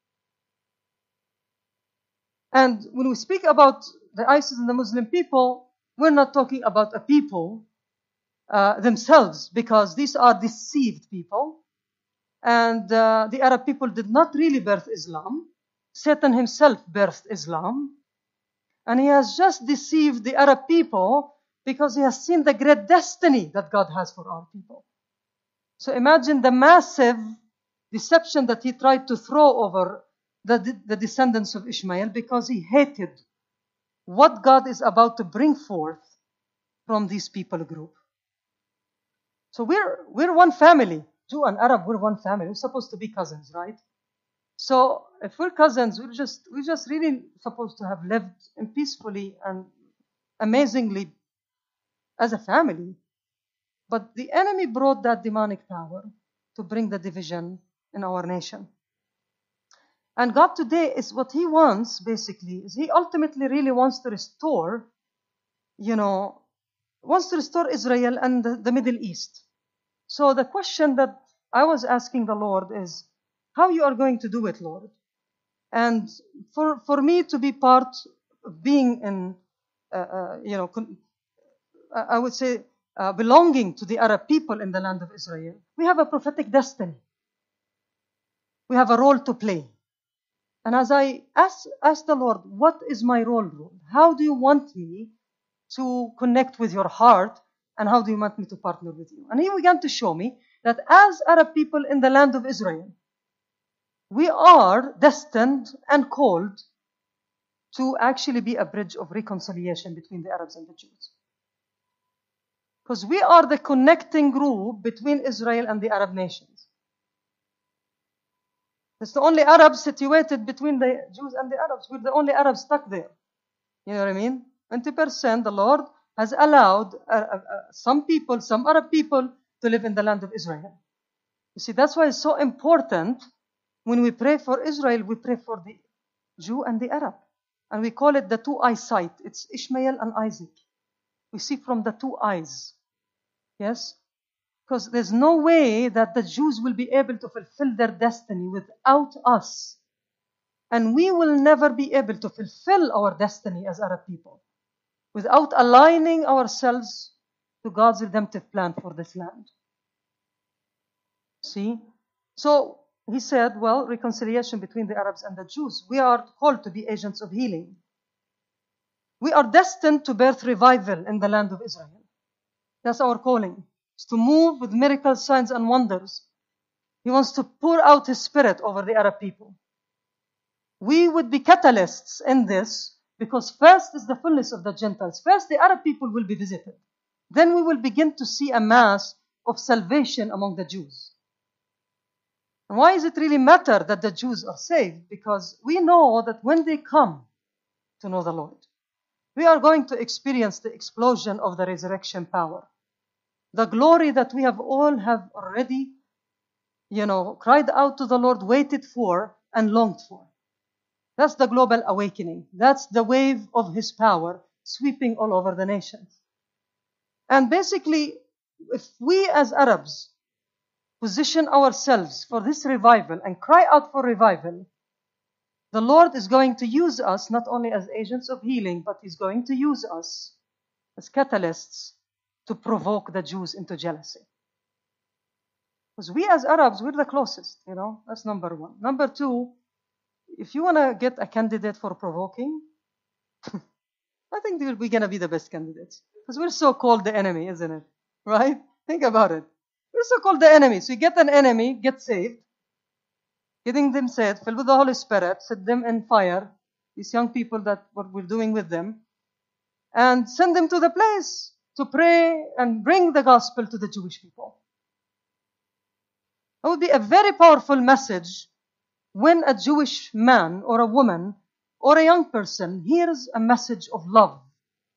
And when we speak about the ISIS and the Muslim people, we're not talking about a people themselves, because these are deceived people. And the Arab people did not really birth Islam. Satan himself birthed Islam. And he has just deceived the Arab people because he has seen the great destiny that God has for our people. So imagine the massive deception that he tried to throw over the descendants of Ishmael, because he hated what God is about to bring forth from these people group. So we're one family. Jew and Arab, we're one family. We're supposed to be cousins, right? So if we're cousins, we're just really supposed to have lived peacefully and amazingly as a family. But the enemy brought that demonic power to bring the division in our nation. And God today is what he wants, basically, is he ultimately really wants to restore, Israel and the Middle East. So the question that I was asking the Lord is, how you are going to do it, Lord? And for me to be part of being in, I would say, belonging to the Arab people in the land of Israel, we have a prophetic destiny. We have a role to play. And as I asked the Lord, what is my role, Lord? How do you want me to connect with your heart? And how do you want me to partner with you? And he began to show me that as Arab people in the land of Israel, we are destined and called to actually be a bridge of reconciliation between the Arabs and the Jews. Because we are the connecting group between Israel and the Arab nations. It's the only Arabs situated between the Jews and the Arabs. We're the only Arabs stuck there. You know what I mean? 20%, the Lord has allowed some Arab people to live in the land of Israel. You see, that's why it's so important when we pray for Israel, we pray for the Jew and the Arab. And we call it the two eyesight. It's Ishmael and Isaac. We see from the two eyes. Yes? Because there's no way that the Jews will be able to fulfill their destiny without us. And we will never be able to fulfill our destiny as Arab people without aligning ourselves to God's redemptive plan for this land. See? So he said, well, reconciliation between the Arabs and the Jews. We are called to be agents of healing. We are destined to birth revival in the land of Israel. That's our calling. It's to move with miracles, signs, and wonders. He wants to pour out his spirit over the Arab people. We would be catalysts in this, because first is the fullness of the Gentiles. First, the Arab people will be visited. Then we will begin to see a mass of salvation among the Jews. And why does it really matter that the Jews are saved? Because we know that when they come to know the Lord, we are going to experience the explosion of the resurrection power. The glory that we have already, cried out to the Lord, waited for, and longed for. That's the global awakening. That's the wave of his power sweeping all over the nations. And basically, if we as Arabs position ourselves for this revival and cry out for revival, the Lord is going to use us not only as agents of healing, but he's going to use us as catalysts to provoke the Jews into jealousy. Because we as Arabs, we're the closest, that's number one. Number two, if you want to get a candidate for provoking, I think we're going to be the best candidates. Because we're so called the enemy, isn't it? Right? Think about it. We're so called the enemy. So you get an enemy, get saved, getting them saved, filled with the Holy Spirit, set them in fire, these young people that what we're doing with them, and send them to the place to pray and bring the gospel to the Jewish people. That would be a very powerful message when a Jewish man or a woman or a young person hears a message of love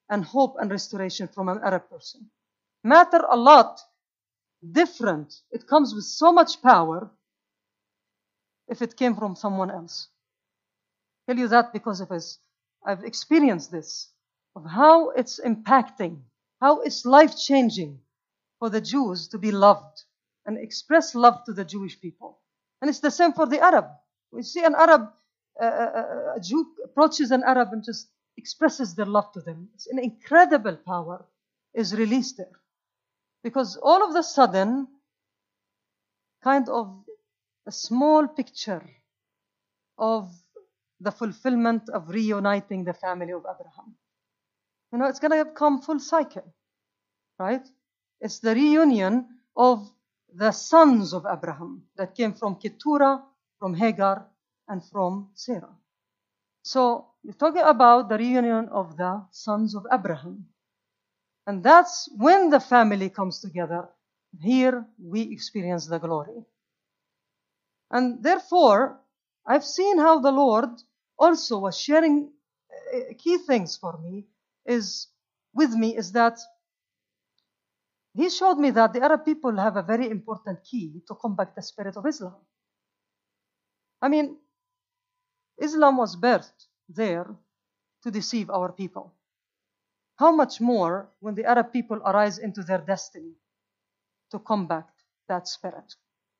and hope and restoration from an Arab person. Matter a lot different. It comes with so much power if it came from someone else. I tell you that because of this. I've experienced this, of how it's impacting, how it's life-changing for the Jews to be loved and express love to the Jewish people. And it's the same for the Arab. We see an Arab, a Jew approaches an Arab and just expresses their love to them. It's an incredible power is released there. Because all of a sudden, kind of a small picture of the fulfillment of reuniting the family of Abraham. You know, it's going to come full cycle, right? It's the reunion of the sons of Abraham that came from Keturah, from Hagar, and from Sarah. So you're talking about the reunion of the sons of Abraham. And that's when the family comes together. Here we experience the glory. And therefore, I've seen how the Lord also was sharing key things for me is that He showed me that the Arab people have a very important key to combat the spirit of Islam. I mean, Islam was birthed there to deceive our people. How much more when the Arab people arise into their destiny to combat that spirit?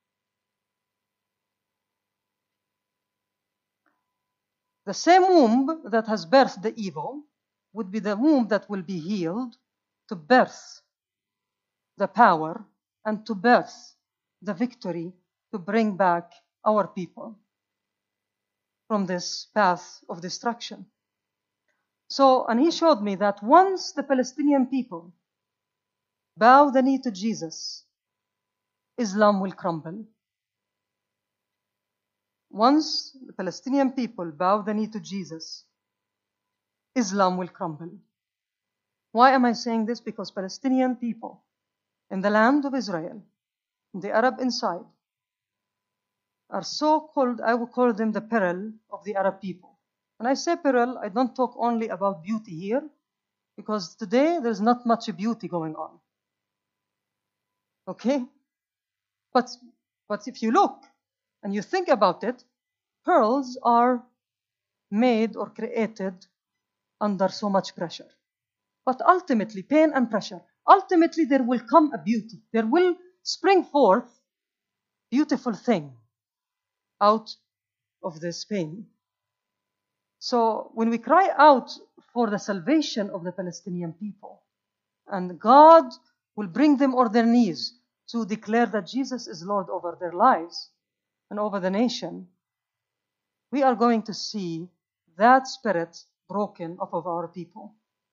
The same womb that has birthed the evil would be the womb that will be healed to birth the power and to birth the victory to bring back our people from this path of destruction. So, and he showed me that once the Palestinian people bow the knee to Jesus, Islam will crumble. Once the Palestinian people bow the knee to Jesus, Islam will crumble. Why am I saying this? Because Palestinian people in the land of Israel, the Arab inside, are so called, I would call them the peril of the Arab people. When I say peril, I don't talk only about beauty here, because today there's not much beauty going on. Okay? But if you look and you think about it, pearls are made or created under so much pressure. But ultimately, pain and pressure, ultimately there will come a beauty. There will spring forth beautiful thing out of this pain. So when we cry out for the salvation of the Palestinian people, and God will bring them on their knees to declare that Jesus is Lord over their lives and over the nation, we are going to see that spirit broken off of our people.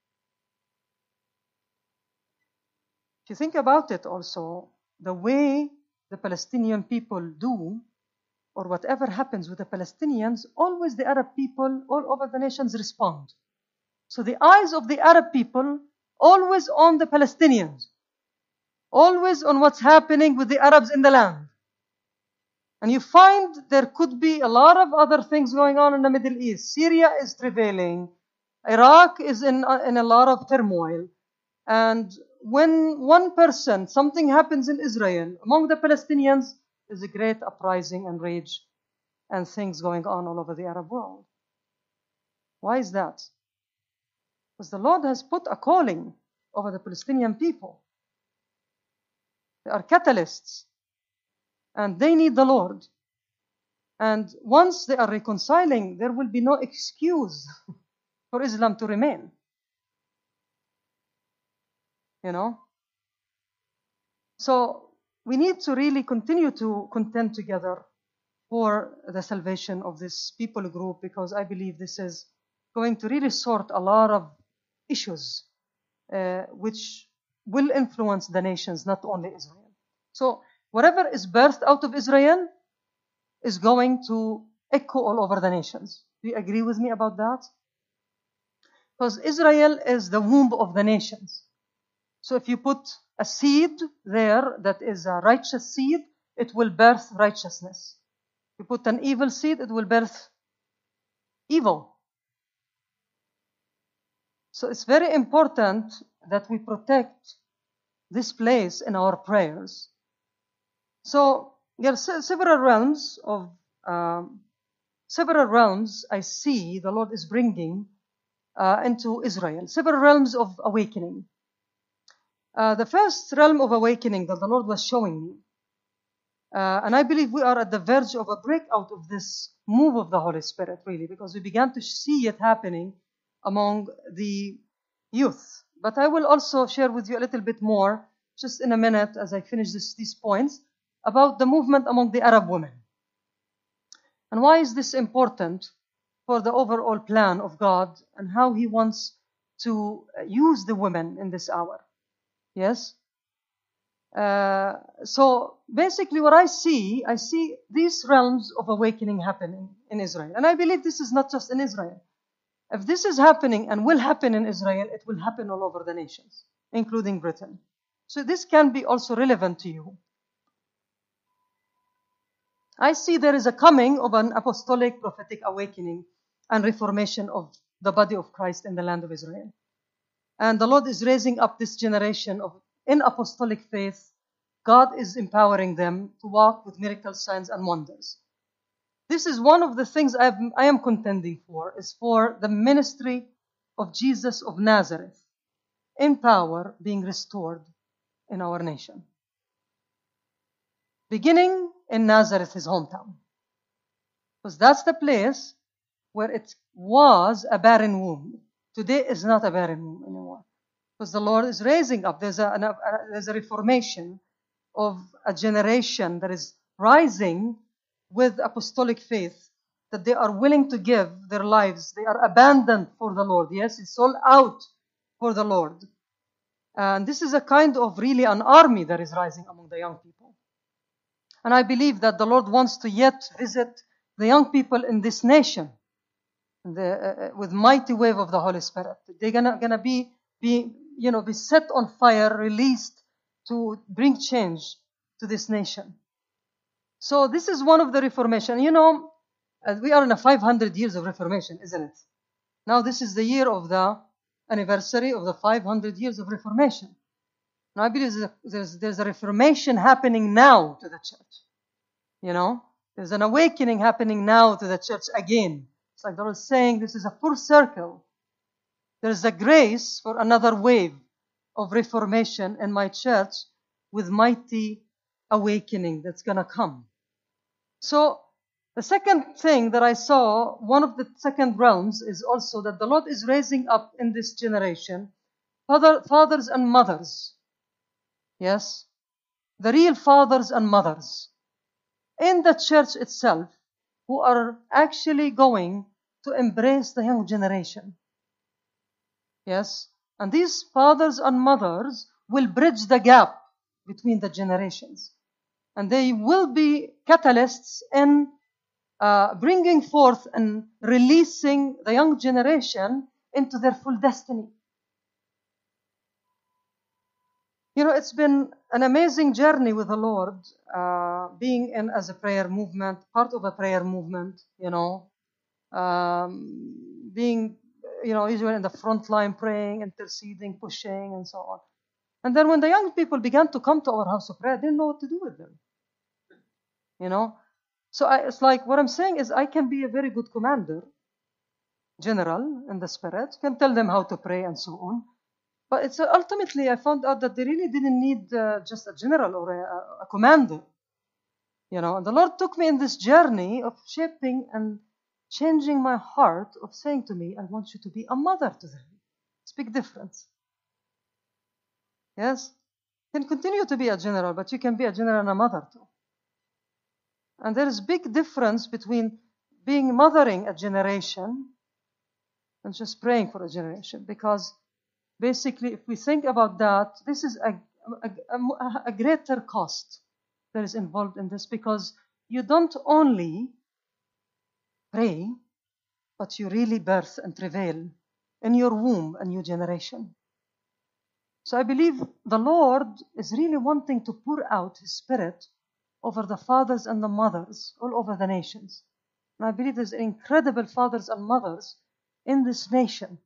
If you think about it also, the way the Palestinian people do, or whatever happens with the Palestinians, always the Arab people all over the nations respond. So the eyes of the Arab people always on the Palestinians, always on what's happening with the Arabs in the land. And you find there could be a lot of other things going on in the Middle East. Syria is travailing. Iraq is in a lot of turmoil. And when one person, something happens in Israel, among the Palestinians, there's a great uprising and rage and things going on all over the Arab world. Why is that? Because the Lord has put a calling over the Palestinian people. They are catalysts. And they need the Lord. And once they are reconciling, there will be no excuse for Islam to remain. You know? So we need to really continue to contend together for the salvation of this people group, because I believe this is going to really sort a lot of issues which will influence the nations, not only Israel. So whatever is birthed out of Israel is going to echo all over the nations. Do you agree with me about that? Because Israel is the womb of the nations. So if you put a seed there that is a righteous seed, it will birth righteousness. If you put an evil seed, it will birth evil. So it's very important that we protect this place in our prayers. So there are several realms I see the Lord is bringing into Israel. Several realms of awakening. The first realm of awakening that the Lord was showing me, and I believe we are at the verge of a breakout of this move of the Holy Spirit, really, because we began to see it happening among the youth. But I will also share with you a little bit more, just in a minute, as I finish these points, about the movement among the Arab women. And why is this important for the overall plan of God and how He wants to use the women in this hour? Yes? So basically what I see these realms of awakening happening in Israel. And I believe this is not just in Israel. If this is happening and will happen in Israel, it will happen all over the nations, including Britain. So this can be also relevant to you. I see there is a coming of an apostolic prophetic awakening and reformation of the body of Christ in the land of Israel. And the Lord is raising up this generation in apostolic faith. God is empowering them to walk with miracles, signs, and wonders. This is one of the things I am contending for, is for the ministry of Jesus of Nazareth in power being restored in our nation. Beginning in Nazareth, his hometown. Because that's the place where it was a barren womb. Today is not a barren womb anymore. Because the Lord is raising up. There's a reformation of a generation that is rising with apostolic faith, that they are willing to give their lives. They are abandoned for the Lord. Yes, it's all out for the Lord. And this is a kind of really an army that is rising among the young people. And I believe that the Lord wants to yet visit the young people in this nation with mighty wave of the Holy Spirit. They're gonna be set on fire, released to bring change to this nation. So this is one of the Reformation. We are in a 500 years of Reformation, isn't it? Now this is the year of the anniversary of the 500 years of Reformation. Now I believe there's a Reformation happening now to the church. There's an awakening happening now to the church again. It's like the Lord is saying, this is a full circle. There's a grace for another wave of Reformation in my church with mighty awakening that's going to come. So the second thing that I saw, one of the second realms, is also that the Lord is raising up in this generation fathers and mothers. Yes? The real fathers and mothers in the church itself who are actually going to embrace the young generation. Yes? And these fathers and mothers will bridge the gap between the generations. And they will be catalysts in bringing forth and releasing the young generation into their full destiny. It's been an amazing journey with the Lord, being in as a prayer movement, part of a prayer movement, being, usually in the front line praying, interceding, pushing, and so on. And then when the young people began to come to our house of prayer, I didn't know what to do with them. So it's like what I'm saying is I can be a very good commander, general in the spirit, can tell them how to pray and so on. But it's ultimately I found out that they really didn't need just a general or a commander. And the Lord took me in this journey of shaping and changing my heart, of saying to me, I want you to be a mother to them. It's a big difference. Yes? You can continue to be a general, but you can be a general and a mother too. And there is big difference between mothering a generation and just praying for a generation. Because basically, if we think about that, this is a greater cost that is involved in this, because you don't only pray, but you really birth and travail in your womb a new generation. So I believe the Lord is really wanting to pour out His Spirit over the fathers and the mothers all over the nations. And I believe there's incredible fathers and mothers in this nation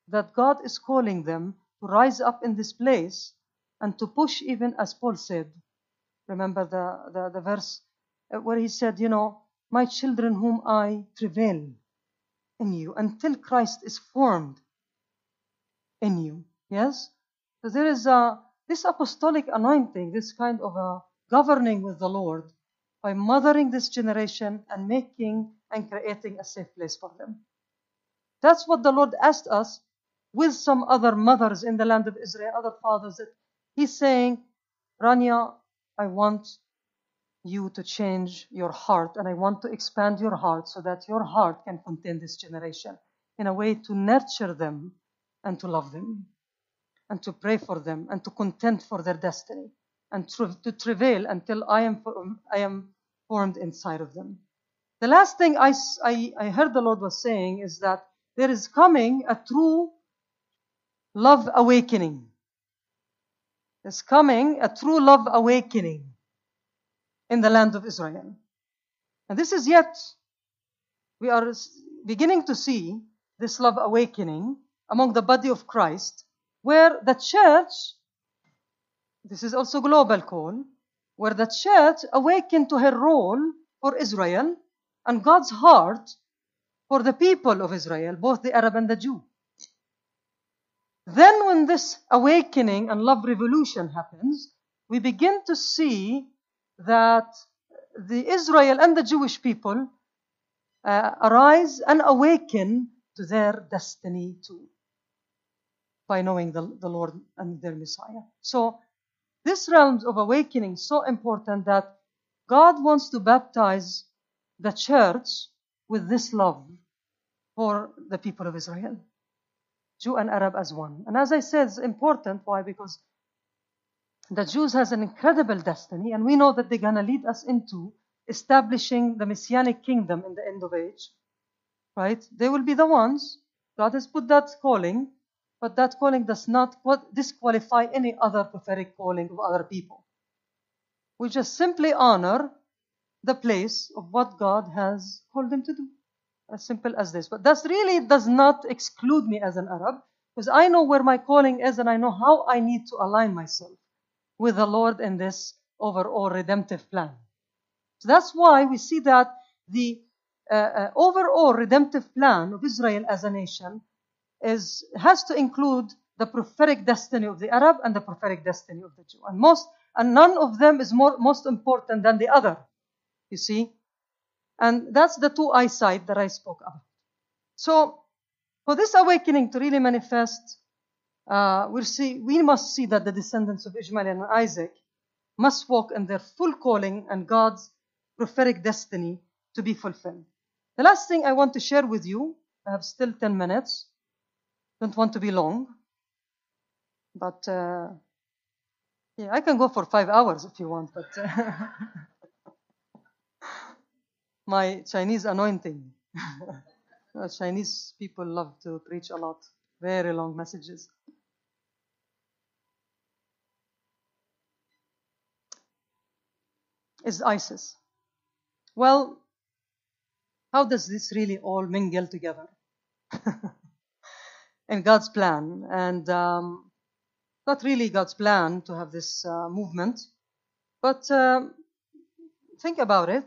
that God is calling them to rise up in this place and to push, even as Paul said. Remember the verse where he said, my children whom I travail in you until Christ is formed in you. Yes? So there is this apostolic anointing, this kind of a governing with the Lord by mothering this generation and making and creating a safe place for them. That's what the Lord asked us with some other mothers in the land of Israel, other fathers. That He's saying, Rania, I want you to change your heart, and I want to expand your heart so that your heart can contain this generation in a way to nurture them and to love them and to pray for them and to contend for their destiny and to travail until I am formed inside of them. The last thing I heard the Lord was saying is that there is coming a true love awakening. There's coming a true love awakening in the land of Israel. And this is yet, we are beginning to see this love awakening among the body of Christ, where the church, this is also global call, where the church awakened to her role for Israel and God's heart for the people of Israel, both the Arab and the Jew. Then when this awakening and love revolution happens, we begin to see that the Israel and the Jewish people arise and awaken to their destiny too, by knowing the Lord and their Messiah. So this realm of awakening is so important that God wants to baptize the church with this love for the people of Israel, Jew and Arab as one. And as I said, it's important. Why? Because the Jews has an incredible destiny, and we know that they're going to lead us into establishing the Messianic kingdom in the end of age. Right? They will be the ones. God has put that calling, but that calling does not disqualify any other prophetic calling of other people. We just simply honor the place of what God has called them to do. As simple as this. But that really does not exclude me as an Arab, because I know where my calling is and I know how I need to align myself with the Lord in this overall redemptive plan. So that's why we see that the overall redemptive plan of Israel as a nation has to include the prophetic destiny of the Arab and the prophetic destiny of the Jew. And none of them is most important than the other. You see? And that's the two eyesight that I spoke about. So, for this awakening to really manifest, we must see that the descendants of Ishmael and Isaac must walk in their full calling and God's prophetic destiny to be fulfilled. The last thing I want to share with you, I have still 10 minutes. Don't want to be long. But, yeah, I can go for 5 hours if you want, but my Chinese anointing. Chinese people love to preach a lot, very long messages. Is ISIS. Well, how does this really all mingle together in God's plan? And not really God's plan to have this movement, but think about it.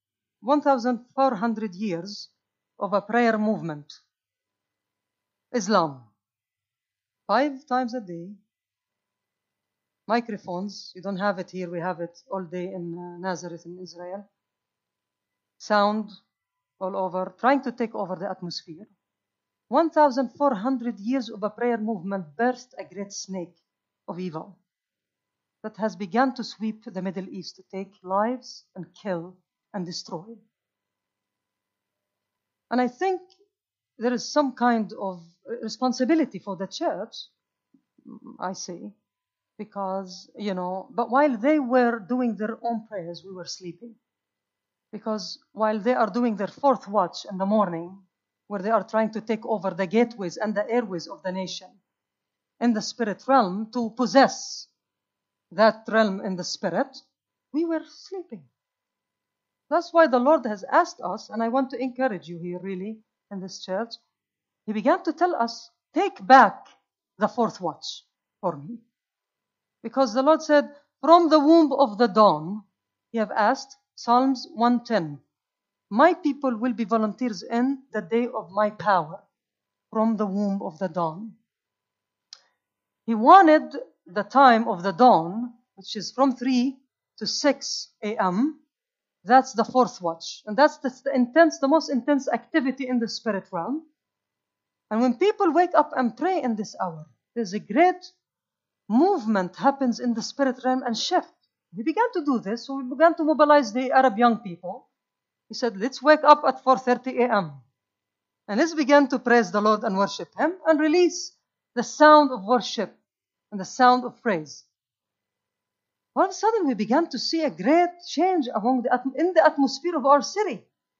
1,400 years of a prayer movement. Islam. 5 times a day. Microphones. You don't have it here. We have it all day in Nazareth in Israel. Sound all over. Trying to take over the atmosphere. 1,400 years of a prayer movement burst a great snake of evil that has begun to sweep the Middle East to take lives and kill and destroy. And I think there is some kind of responsibility for the church, I say, because, but while they were doing their own prayers, we were sleeping. Because while they are doing their 4th watch in the morning, where they are trying to take over the gateways and the airways of the nation in the spirit realm to possess that realm in the spirit, we were sleeping. That's why the Lord has asked us, and I want to encourage you here really in this church. He began to tell us take back the fourth watch for me. Because the Lord said, from the womb of the dawn, He have asked, Psalms 110, my people will be volunteers in the day of my power, from the womb of the dawn. He wanted the time of the dawn, which is from 3 to 6 a.m., that's the fourth watch. And that's the most intense activity in the spirit realm. And when people wake up and pray in this hour, there's a great movement happens in the spirit realm and shift. We began to do this, so we began to mobilize the Arab young people. We said, let's wake up at 4:30 a.m. and let's begin to praise the Lord and worship Him and release the sound of worship and the sound of praise. All of a sudden, we began to see a great change in the atmosphere of our city.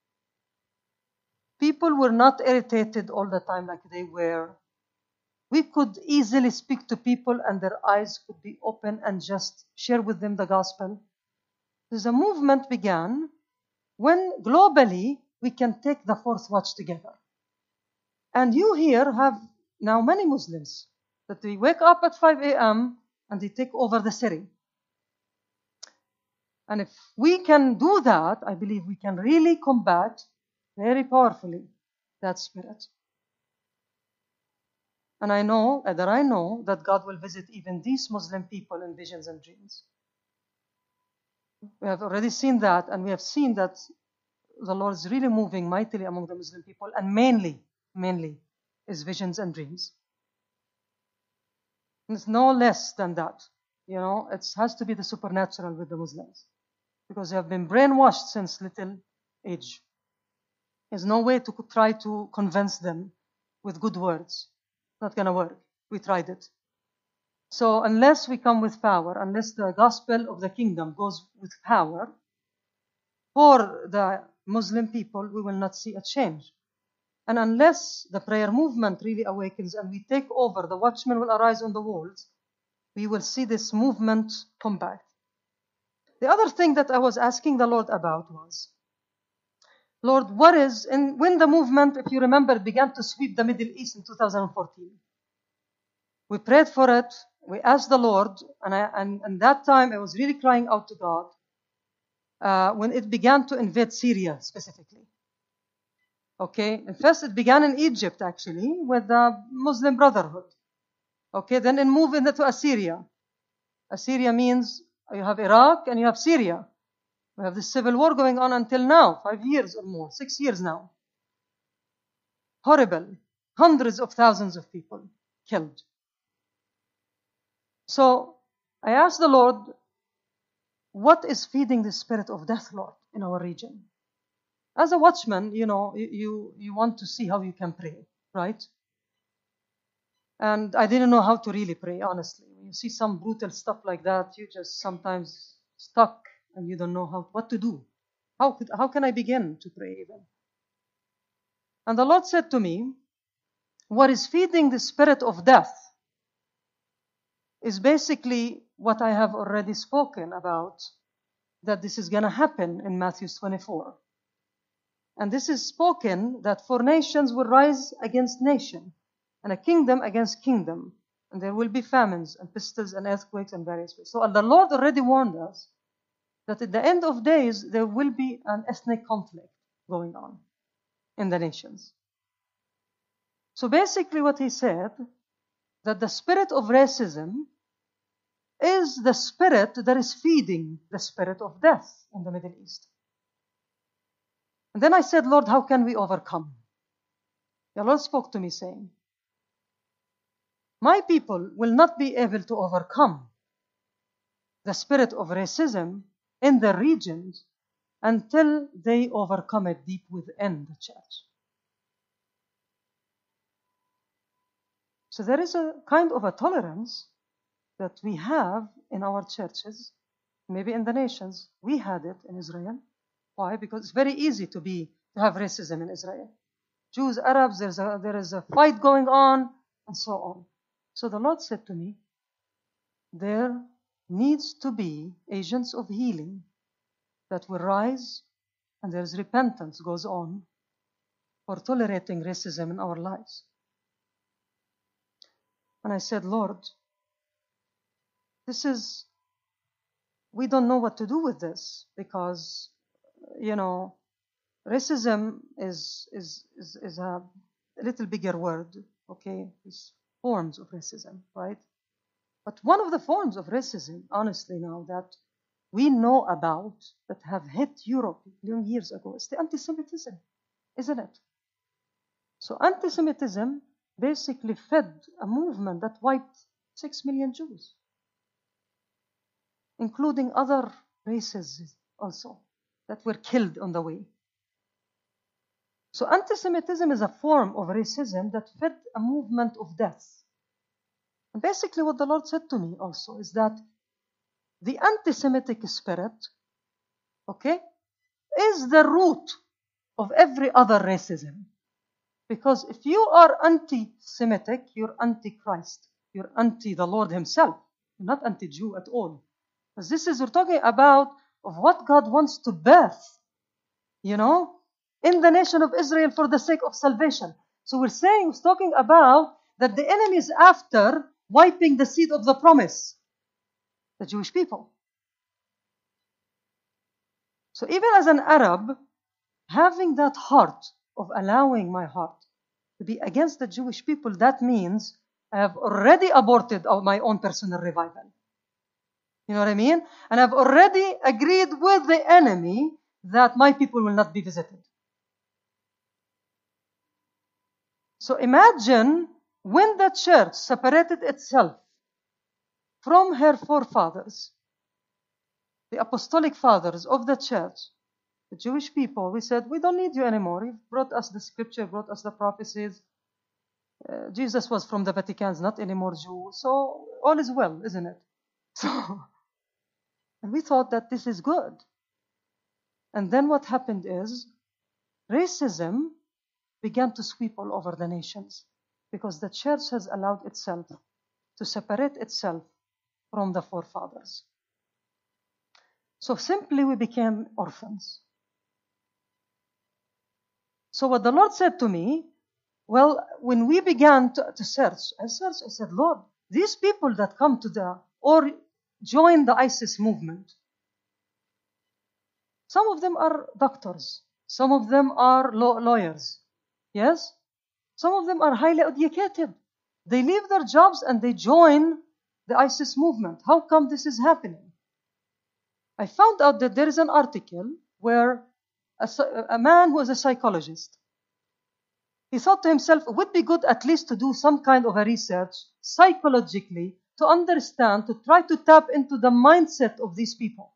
People were not irritated all the time like they were. We could easily speak to people and their eyes could be open and just share with them the gospel. There's a movement began when globally we can take the fourth watch together. And you here have now many Muslims that they wake up at 5 a.m. and they take over the city. And if we can do that, I believe we can really combat very powerfully that spirit. And I know that God will visit even these Muslim people in visions and dreams. We have already seen that, and we have seen that the Lord is really moving mightily among the Muslim people, and mainly is visions and dreams. And it's no less than that. You know, it has to be the supernatural with the Muslims, because they have been brainwashed since little age. There's no way to try to convince them with good words. It's not going to work. We tried it. So unless we come with power, unless the gospel of the kingdom goes with power, for the Muslim people, we will not see a change. And unless the prayer movement really awakens and we take over, the watchmen will arise on the walls, we will see this movement come back. The other thing that I was asking the Lord about was, Lord, when the movement, if you remember, began to sweep the Middle East in 2014, we prayed for it, we asked the Lord, and that time I was really crying out to God when it began to invade Syria specifically. Okay, and first it began in Egypt actually with the Muslim Brotherhood. Okay, then it moved into Assyria. Assyria means you have Iraq and you have Syria. We have this civil war going on until now, 5 years or more, 6 years now. Horrible. Hundreds of thousands of people killed. So I asked the Lord, what is feeding the spirit of death, Lord, in our region? As a watchman, you know, you want to see how you can pray, right? And I didn't know how to really pray, honestly. When you see some brutal stuff like that, you just sometimes stuck and you don't know what to do. How can I begin to pray even? And the Lord said to me, what is feeding the spirit of death is basically what I have already spoken about, that this is going to happen in Matthew 24. And this is spoken that 4 nations will rise against nation, and a kingdom against kingdom. And there will be famines and pestilence and earthquakes and various ways. So the Lord already warned us that at the end of days, there will be an ethnic conflict going on in the nations. So basically what he said, that the spirit of racism is the spirit that is feeding the spirit of death in the Middle East. And then I said, Lord, how can we overcome? The Lord spoke to me saying, my people will not be able to overcome the spirit of racism in their regions until they overcome it deep within the church. So there is a kind of a tolerance that we have in our churches, maybe in the nations. We had it in Israel. Why? Because it's very easy to have racism in Israel. Jews, Arabs, there is a fight going on, and so on. So the Lord said to me, there needs to be agents of healing that will rise, and there's repentance goes on for tolerating racism in our lives. And I said, Lord, we don't know what to do with this because, racism is a little bigger word, okay? It's forms of racism, right? But one of the forms of racism, honestly now, that we know about that have hit Europe long years ago is the anti-Semitism, isn't it? So anti-Semitism basically fed a movement that wiped 6 million Jews, including other races also that were killed on the way. So anti-Semitism is a form of racism that fed a movement of death. And basically what the Lord said to me also is that the anti-Semitic spirit, okay, is the root of every other racism. Because if you are anti-Semitic, you're anti-Christ. You're anti the Lord himself. You're not anti-Jew at all. Because we're talking about of what God wants to birth, in the nation of Israel for the sake of salvation. So we're talking about that the enemy is after wiping the seed of the promise, the Jewish people. So even as an Arab, having that heart of allowing my heart to be against the Jewish people, that means I have already aborted my own personal revival. You know what I mean? And I've already agreed with the enemy that my people will not be visited. So imagine when the church separated itself from her forefathers, the apostolic fathers of the church, the Jewish people, we said, we don't need you anymore. You've brought us the scripture, brought us the prophecies. Jesus was from the Vatican, not anymore Jew. So all is well, isn't it? And we thought that this is good. And then what happened is racism began to sweep all over the nations because the church has allowed itself to separate itself from the forefathers. So simply we became orphans. So what the Lord said to me, well, when we began to search, I said, Lord, these people that come or join the ISIS movement, some of them are doctors, some of them are lawyers, yes? Some of them are highly educated. They leave their jobs and they join the ISIS movement. How come this is happening? I found out that there is an article where a man who is a psychologist, he thought to himself, it would be good at least to do some kind of a research psychologically to understand, to try to tap into the mindset of these people.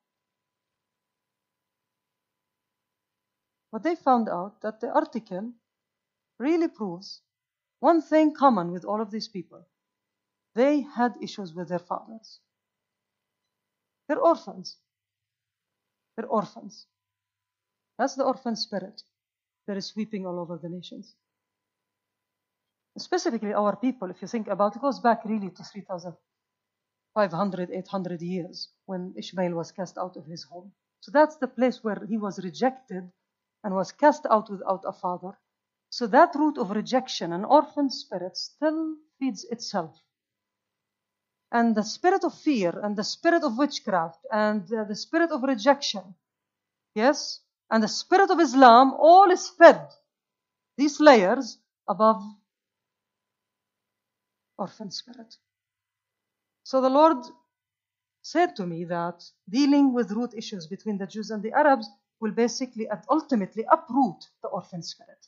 But they found out that the article really proves one thing common with all of these people. They had issues with their fathers. They're orphans. They're orphans. That's the orphan spirit that is sweeping all over the nations. Specifically our people, if you think about it, goes back really to 3,500, 800 years when Ishmael was cast out of his home. So that's the place where he was rejected and was cast out without a father. So that root of rejection, an orphan spirit, still feeds itself. And the spirit of fear and the spirit of witchcraft and the spirit of rejection, yes, and the spirit of Islam, all is fed, these layers, above orphan spirit. So the Lord said to me that dealing with root issues between the Jews and the Arabs will basically and ultimately uproot the orphan spirit.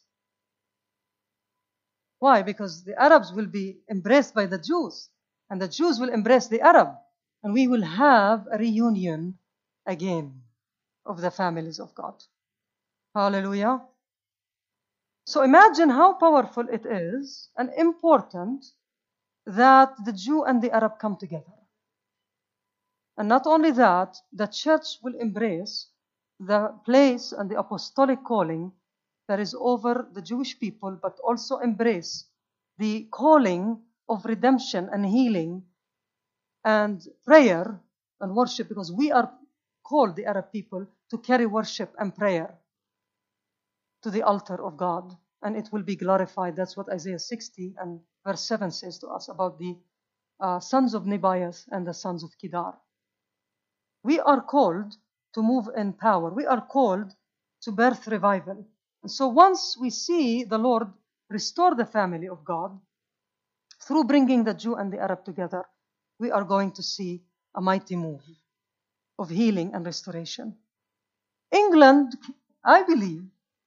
Why? Because the Arabs will be embraced by the Jews, and the Jews will embrace the Arab, and we will have a reunion again of the families of God. Hallelujah. So imagine how powerful it is and important that the Jew and the Arab come together. And not only that, the church will embrace the place and the apostolic calling that is over the Jewish people, but also embrace the calling of redemption and healing and prayer and worship, because we are called, the Arab people, to carry worship and prayer to the altar of God, and it will be glorified. That's what Isaiah 60 and verse 7 says to us about the sons of Nebias and the sons of Kedar. We are called to move in power. We are called to birth revival. And so once we see the Lord restore the family of God through bringing the Jew and the Arab together, we are going to see a mighty move of healing and restoration. England, I believe,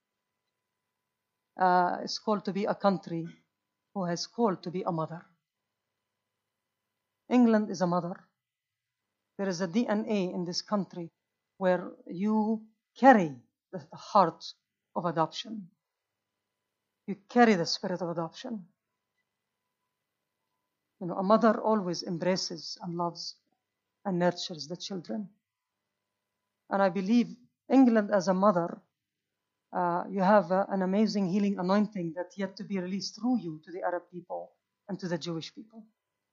is called to be a country who has called to be a mother. England is a mother. There is a DNA in this country where you carry the heart of adoption. You carry the spirit of adoption. You know, a mother always embraces and loves and nurtures the children. And I believe England as a mother, you have an amazing healing anointing that's yet to be released through you to the Arab people and to the Jewish people.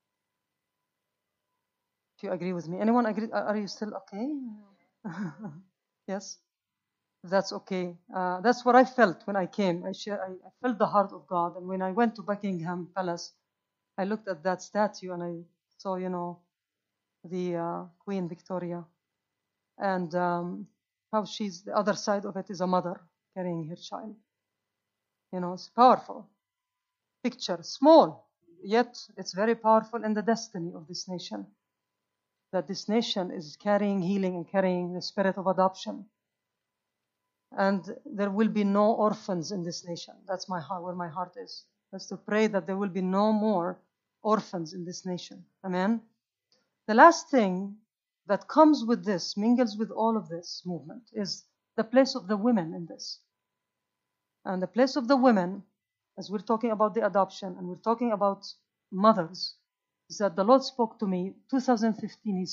If you agree with me. Anyone agree? Are you still okay? Yes? If that's okay. That's what I felt when I came. I felt the heart of God. And when I went to Buckingham Palace, I looked at that statue and I saw, the Queen Victoria. And how the other side of it is a mother carrying her child. It's powerful. Picture, small, yet it's very powerful in the destiny of this nation. That this nation is carrying healing and carrying the spirit of adoption. And there will be no orphans in this nation. That's my heart, where my heart is. That's to pray that there will be no more orphans in this nation. Amen? The last thing that comes with this, mingles with all of this movement, is the place of the women in this. And the place of the women, as we're talking about the adoption and we're talking about mothers, is that the Lord spoke to me, 2015, He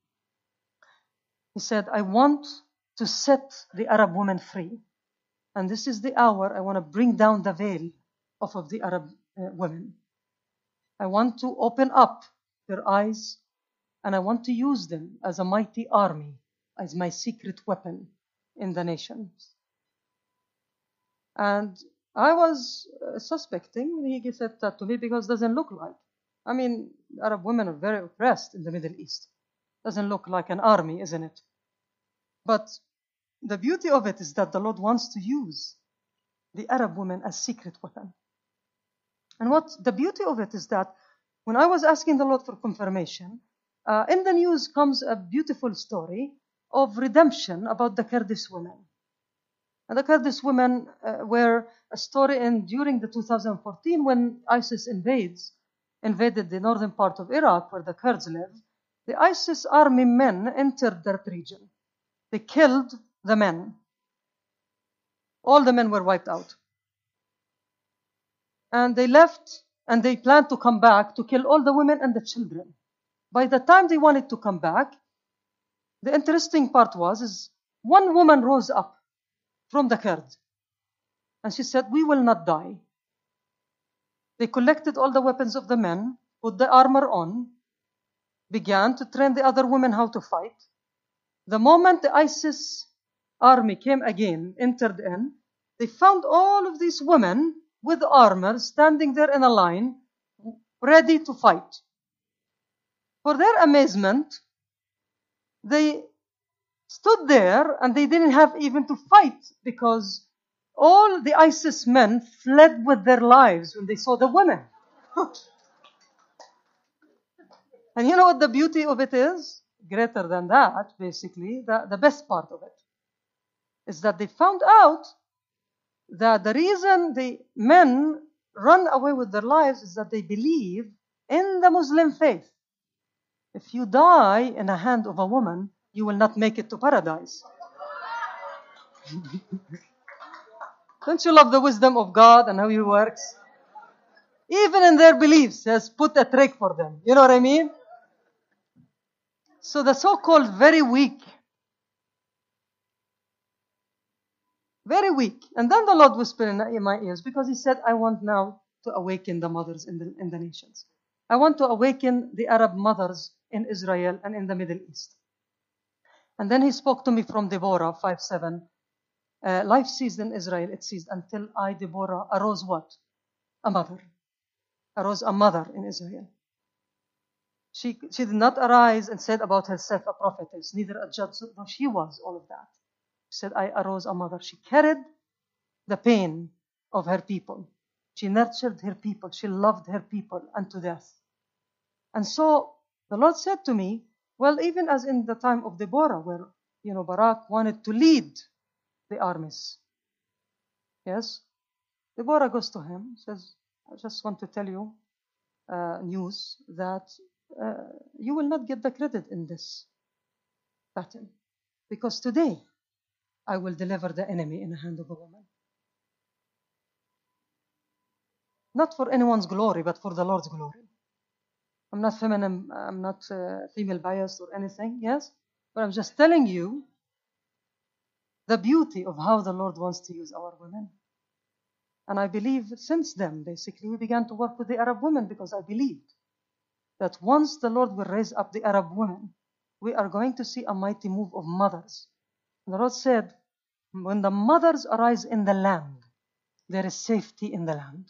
said, I want to set the Arab women free. And this is the hour I want to bring down the veil off of the Arab women. I want to open up their eyes and I want to use them as a mighty army, as my secret weapon in the nations. And I was suspecting, he said that to me because it doesn't look like. Arab women are very oppressed in the Middle East. Doesn't look like an army, isn't it? But the beauty of it is that the Lord wants to use the Arab women as secret weapon. And what the beauty of it is that when I was asking the Lord for confirmation, in the news comes a beautiful story of redemption about the Kurdish women. And the Kurdish women were a story during the 2014 when ISIS invaded the northern part of Iraq where the Kurds live. The ISIS army men entered that region. They killed the men. All the men were wiped out. And they left and they planned to come back to kill all the women and the children. By the time they wanted to come back, the interesting part is one woman rose up from the Kurds. And she said, we will not die. They collected all the weapons of the men, put the armor on, began to train the other women how to fight. The moment the ISIS army came again, entered in, they found all of these women with armor standing there in a line, ready to fight. For their amazement, they stood there and they didn't have even to fight because all the ISIS men fled with their lives when they saw the women. And you know what the beauty of it is? Greater than that, basically, the best part of it is that they found out that the reason the men run away with their lives is that they believe in the Muslim faith. If you die in the hand of a woman, you will not make it to paradise. Don't you love the wisdom of God and how He works? Even in their beliefs, He has put a trick for them. You know what I mean? So the so-called very weak. And then the Lord whispered in my ears because He said, I want now to awaken the mothers in the nations. I want to awaken the Arab mothers in Israel and in the Middle East. And then He spoke to me from Deborah 5:7. Life ceased in Israel, it ceased until I, Deborah, arose what? A mother. Arose a mother in Israel. She did not arise and said about herself a prophetess, neither a judge. No, she was all of that. She said, I arose a mother. She carried the pain of her people. She nurtured her people. She loved her people unto death. And so the Lord said to me, well, even as in the time of Deborah, where, Barak wanted to lead the armies. Yes? Deborah goes to him, says, I just want to tell you news that you will not get the credit in this battle, because today I will deliver the enemy in the hand of a woman. Not for anyone's glory, but for the Lord's glory. I'm not feminine, I'm not female biased or anything, yes? But I'm just telling you the beauty of how the Lord wants to use our women. And I believe since then, basically, we began to work with the Arab women because I believed that once the Lord will raise up the Arab women, we are going to see a mighty move of mothers. And the Lord said, when the mothers arise in the land, there is safety in the land.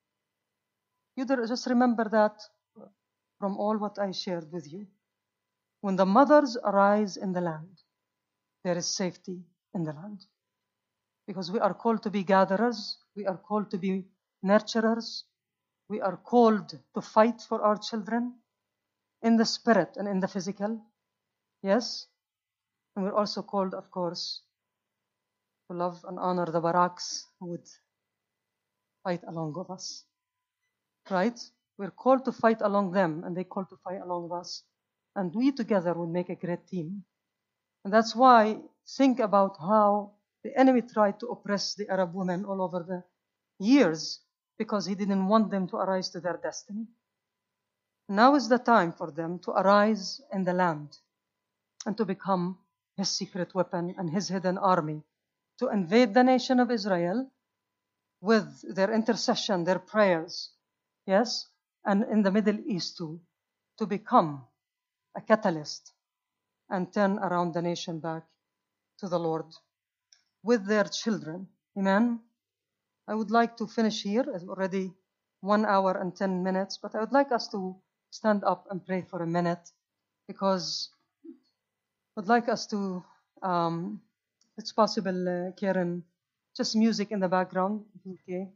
You just remember that from all what I shared with you. When the mothers arise in the land, there is safety in the land. Because we are called to be gatherers, we are called to be nurturers, we are called to fight for our children in the spirit and in the physical. Yes? And we're also called, of course, to love and honor the Baraks who would fight along with us. Right? We're called to fight along them, and they called to fight along with us. And we together will make a great team. And that's why think about how the enemy tried to oppress the Arab women all over the years because he didn't want them to arise to their destiny. Now is the time for them to arise in the land and to become his secret weapon and his hidden army, to invade the nation of Israel with their intercession, their prayers, yes, and in the Middle East too, to become a catalyst and turn around the nation back to the Lord with their children. Amen. I would like to finish here. It's already 1 hour and 10 minutes, but I would like us to stand up and pray for a minute, because I would like us to, if it's possible, Karen, just music in the background, okay?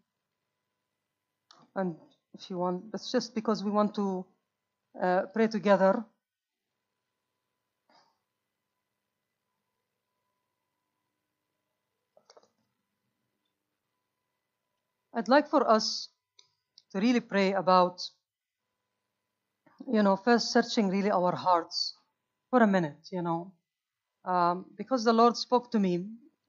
And if you want, it's just because we want to pray together. I'd like for us to really pray about, first searching really our hearts for a minute, because the Lord spoke to me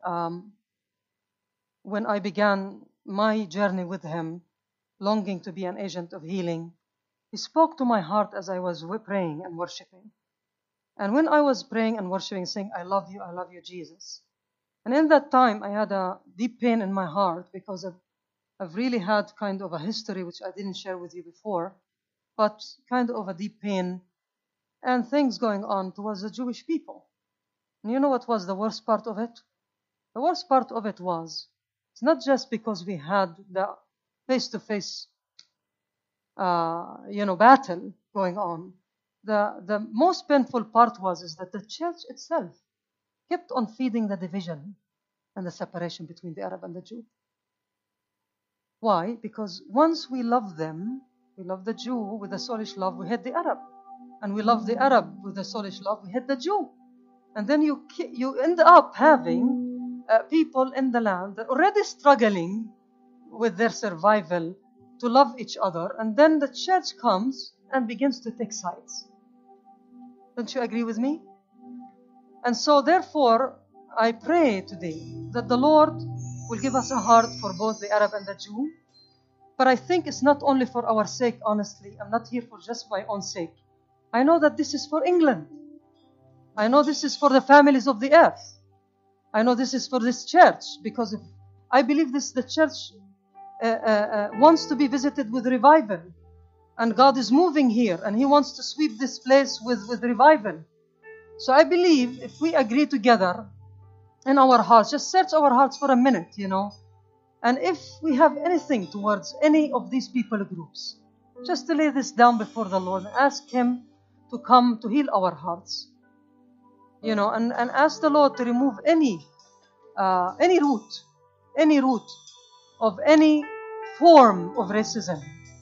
when I began my journey with Him, longing to be an agent of healing. He spoke to my heart as I was praying and worshiping. And when I was praying and worshiping, saying, I love you, Jesus. And in that time, I had a deep pain in my heart because I've really had kind of a history which I didn't share with you before, but kind of a deep pain and things going on towards the Jewish people. And you know what was the worst part of it? The worst part of it was, it's not just because we had the face-to-face, battle going on. The most painful part is that the church itself kept on feeding the division and the separation between the Arab and the Jew. Why? Because once we love them, we love the Jew with the soulish love, we hate the Arab. And we love the Arab with the soulish love, we hate the Jew. And then you end up having people in the land that are already struggling with their survival to love each other. And then the church comes and begins to take sides. Don't you agree with me? And so therefore, I pray today that the Lord will give us a heart for both the Arab and the Jew. But I think it's not only for our sake, honestly. I'm not here for just my own sake. I know that this is for England. I know this is for the families of the earth. I know this is for this church, because I believe the church wants to be visited with revival. And God is moving here, and He wants to sweep this place with revival. So I believe if we agree together in our hearts, just search our hearts for a minute, and if we have anything towards any of these people groups, just to lay this down before the Lord, ask Him to come to heal our hearts. You know, and ask the Lord to remove any root of any form of racism.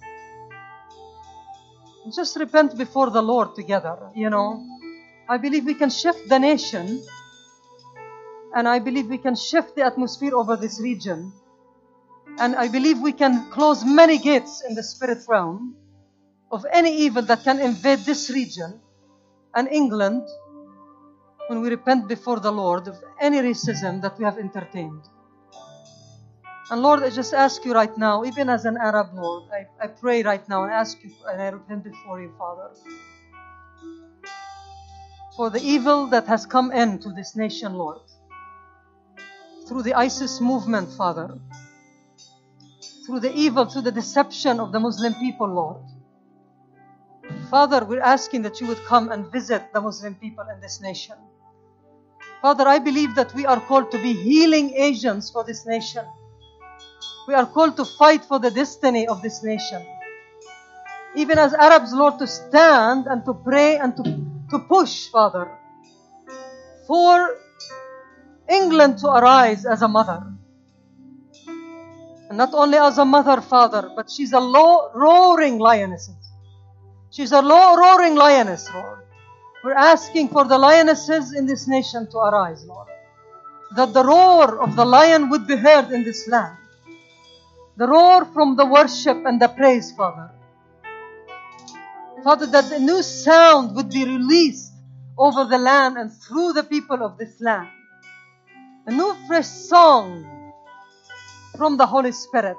Just repent before the Lord together, you know. I believe we can shift the nation, and I believe we can shift the atmosphere over this region. And I believe we can close many gates in the spirit realm of any evil that can invade this region and England when we repent before the Lord of any racism that we have entertained. And Lord, I just ask you right now, even as an Arab, Lord, I pray right now and ask you, and I repent before you, Father, for the evil that has come into this nation, Lord, through the ISIS movement, Father, through the evil, through the deception of the Muslim people, Lord. Father, we're asking that you would come and visit the Muslim people in this nation. Father, I believe that we are called to be healing agents for this nation. We are called to fight for the destiny of this nation. Even as Arabs, Lord, to stand and to pray and to push, Father, for England to arise as a mother. And not only as a mother, Father, but she's a roaring lioness. She's a roaring lioness, Lord. We're asking for the lionesses in this nation to arise, Lord. That the roar of the lion would be heard in this land. The roar from the worship and the praise, Father. Father, that the new sound would be released over the land and through the people of this land. A new fresh song from the Holy Spirit.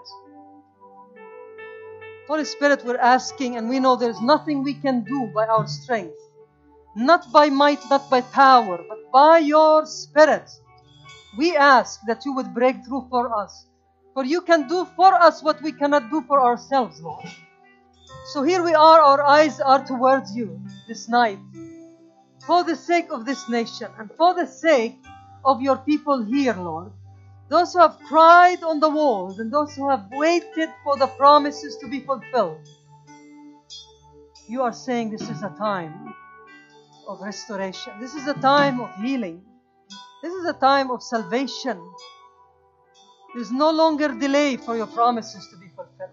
Holy Spirit, we're asking, and we know there's nothing we can do by our strength. Not by might, not by power, but by your Spirit. We ask that you would break through for us. For you can do for us what we cannot do for ourselves, Lord. So here we are, our eyes are towards you this night. For the sake of this nation and for the sake of your people here, Lord. Those who have cried on the walls and those who have waited for the promises to be fulfilled. You are saying this is a time of restoration. This is a time of healing. This is a time of salvation. There's no longer delay for your promises to be fulfilled.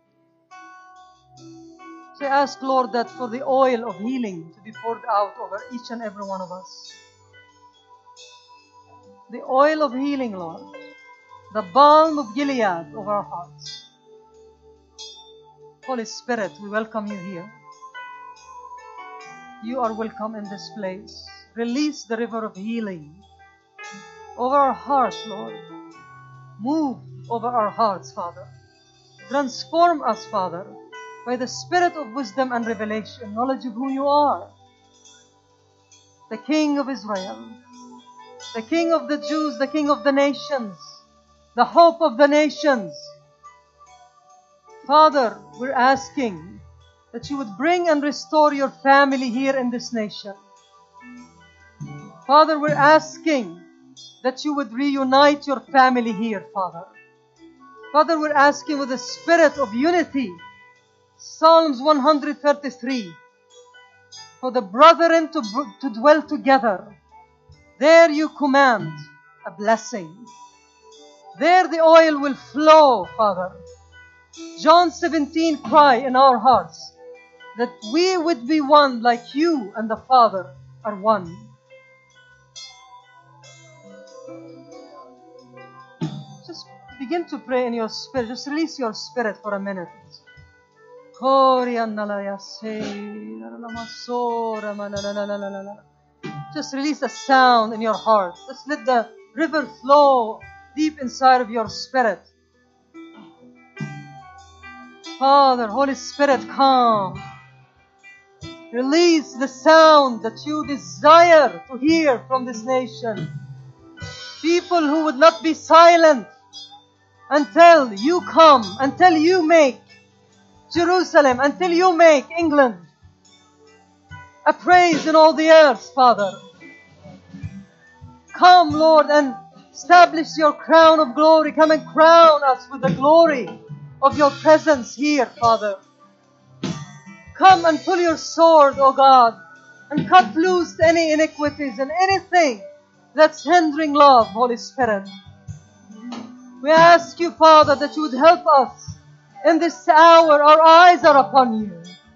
So I ask, Lord, that for the oil of healing to be poured out over each and every one of us. The oil of healing, Lord. The balm of Gilead over our hearts. Holy Spirit, we welcome you here. You are welcome in this place. Release the river of healing over our hearts, Lord. Move over our hearts, Father. Transform us, Father, by the spirit of wisdom and revelation, knowledge of who you are. The King of Israel, the King of the Jews, the King of the nations, the hope of the nations. Father, we're asking that you would bring and restore your family here in this nation. Father, we're asking that you would reunite your family here, Father. Father, we're asking with a spirit of unity. Psalms 133. For the brethren to dwell together. There you command a blessing. There the oil will flow, Father. John 17 cry in our hearts that we would be one like you and the Father are one. Just begin to pray in your spirit. Just release your spirit for a minute. Just release a sound in your heart. Just let the river flow deep inside of your spirit. Father, Holy Spirit, come. Release the sound that you desire to hear from this nation. People who would not be silent until you come, until you make Jerusalem, until you make England a praise in all the earth, Father. Come, Lord, and establish your crown of glory. Come and crown us with the glory of your presence here, Father. Come and pull your sword, O God, and cut loose any iniquities and anything that's hindering love, Holy Spirit. We ask you, Father, that you would help us in this hour. Our eyes are upon you.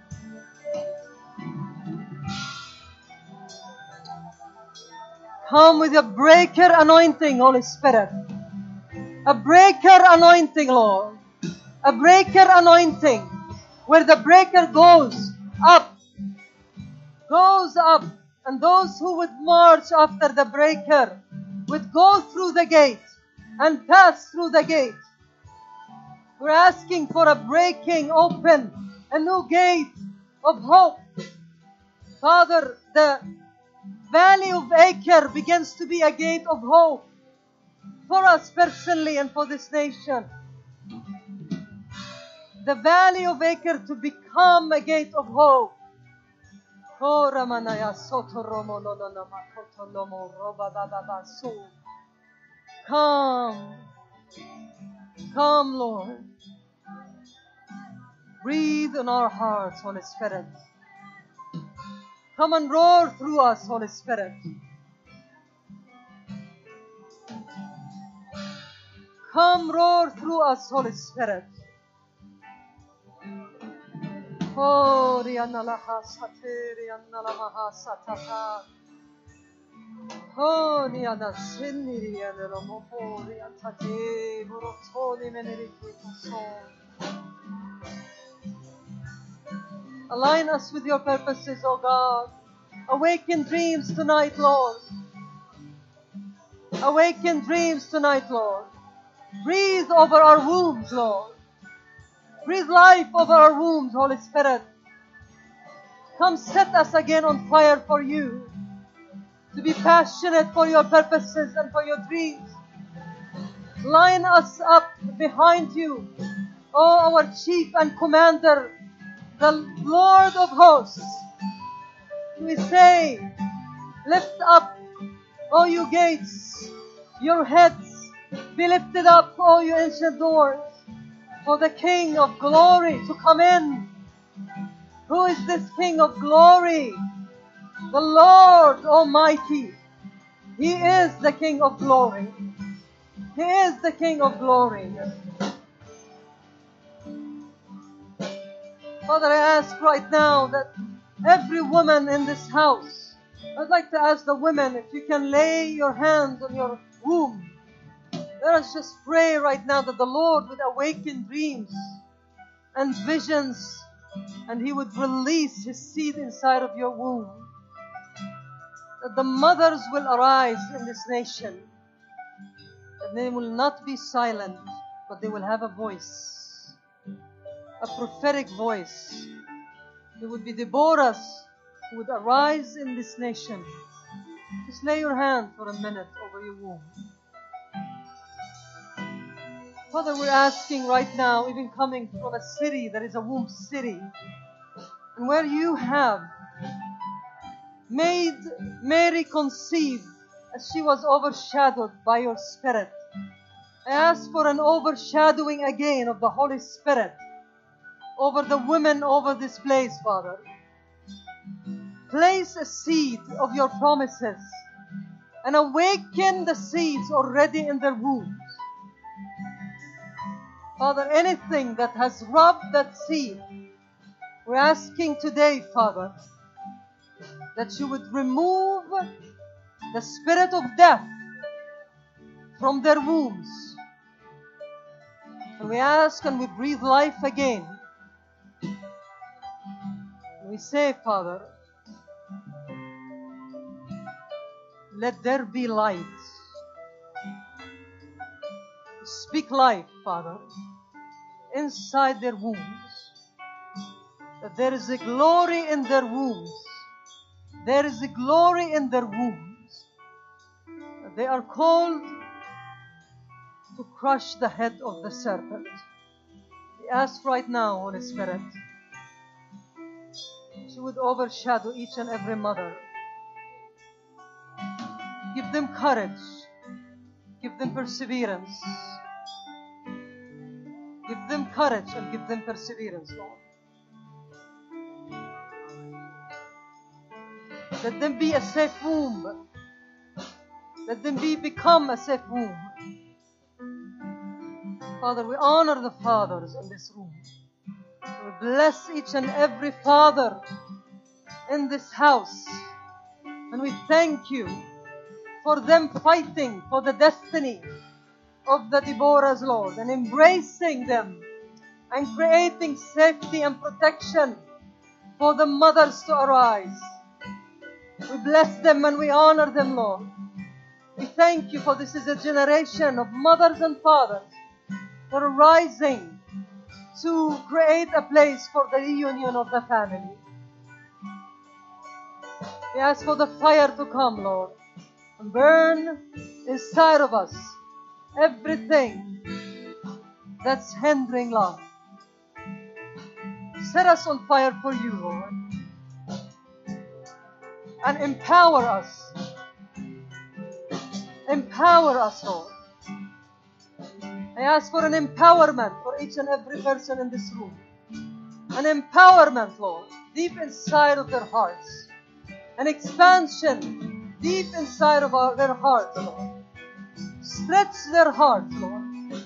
Come with your breaker anointing, Holy Spirit. A breaker anointing, Lord. A breaker anointing, where the breaker goes up, and those who would march after the breaker would go through the gate and pass through the gate. We're asking for a breaking open, a new gate of hope. Father, the Valley of Acre begins to be a gate of hope for us personally and for this nation. The Valley of Acre to become a gate of hope. Come, Lord. Breathe in our hearts, Holy Spirit. Come and roar through us, Holy Spirit. Come roar through us, Holy Spirit. Oh, Rianalaha Satiri and Nalamaha Satata. Oh, Niana Siniri and Ramopori and Tate, Burotoni Menerico. Align us with your purposes, O God. Awaken dreams tonight, Lord. Awaken dreams tonight, Lord. Breathe over our wombs, Lord. Breathe life over our wombs, Holy Spirit. Come set us again on fire for you. To be passionate for your purposes and for your dreams. Line us up behind you, O our chief and commander, the Lord of hosts. We say, lift up, O you gates, your heads, be lifted up, O you ancient doors, for the King of glory to come in. Who is this King of glory? The Lord Almighty. He is the King of glory. He is the King of glory. Father, I ask right now that every woman in this house, I'd like to ask the women if you can lay your hands on your womb. Let us just pray right now that the Lord would awaken dreams and visions, and He would release His seed inside of your womb. That the mothers will arise in this nation. That they will not be silent, but they will have a voice. A prophetic voice. There would be Deborahs who would arise in this nation. Just lay your hand for a minute over your womb. Father, we're asking right now, even coming from a city that is a womb city, and where you have made Mary conceive as she was overshadowed by your Spirit. I ask for an overshadowing again of the Holy Spirit over the women over this place, Father. Place a seed of your promises and awaken the seeds already in their wombs. Father, anything that has robbed that seed, we're asking today, Father, that you would remove the spirit of death from their wombs. And we ask and we breathe life again. And we say, Father, let there be light. Speak life, Father, inside their wombs. That there is a glory in their wombs. There is a glory in their wombs. That they are called to crush the head of the serpent. We ask right now, Holy Spirit, that you would overshadow each and every mother. Give them courage. Give them perseverance. Give them courage and give them perseverance, Lord. Let them be a safe womb. Let them become a safe womb. Father, we honor the fathers in this room. We bless each and every father in this house. And we thank you for them fighting for the destiny of the Deborahs, Lord, and embracing them and creating safety and protection for the mothers to arise. We bless them and we honor them, Lord. We thank you for this is a generation of mothers and fathers that are rising to create a place for the reunion of the family. We ask for the fire to come, Lord, and burn inside of us everything that's hindering love. Set us on fire for you, Lord, and empower us. Empower us, Lord. I ask for an empowerment for each and every person in this room. An empowerment, Lord, deep inside of their hearts. An expansion deep inside of their hearts, Lord. Stretch their hearts, Lord.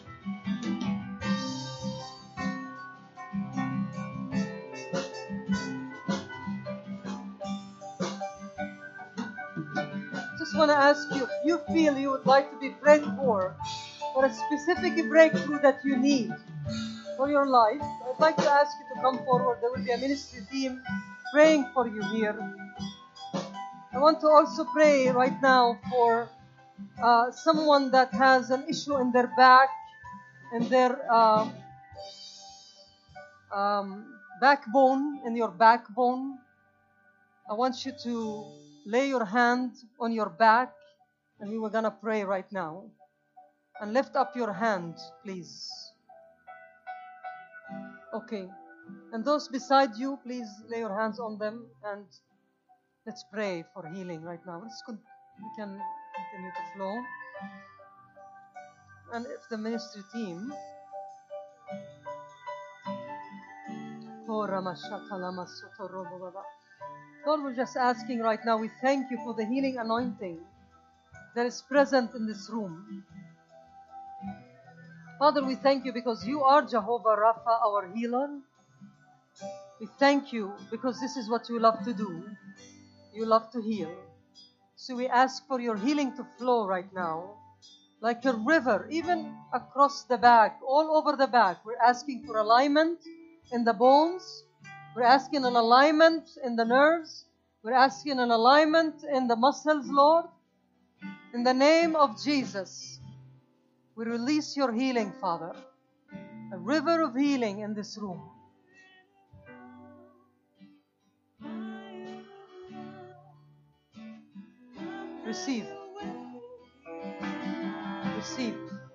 Just want to ask you, if you feel you would like to be prayed for a specific breakthrough that you need for your life, I'd like to ask you to come forward. There will be a ministry team praying for you here. I want to also pray right now for someone that has an issue in their back, in their backbone, in your backbone. I want you to lay your hand on your back, and we were going to pray right now. And lift up your hand, please. Okay. And those beside you, please lay your hands on them, and let's pray for healing right now. We can continue to flow. And if the ministry team, Lord, we're just asking right now, we thank you for the healing anointing that is present in this room. Father, we thank you because you are Jehovah Rapha, our healer. We thank you because this is what you love to do. You love to heal. So we ask for your healing to flow right now, like a river, even across the back, all over the back. We're asking for alignment in the bones. We're asking an alignment in the nerves. We're asking an alignment in the muscles, Lord. In the name of Jesus, we release your healing, Father. A river of healing in this room. Receive. Receive.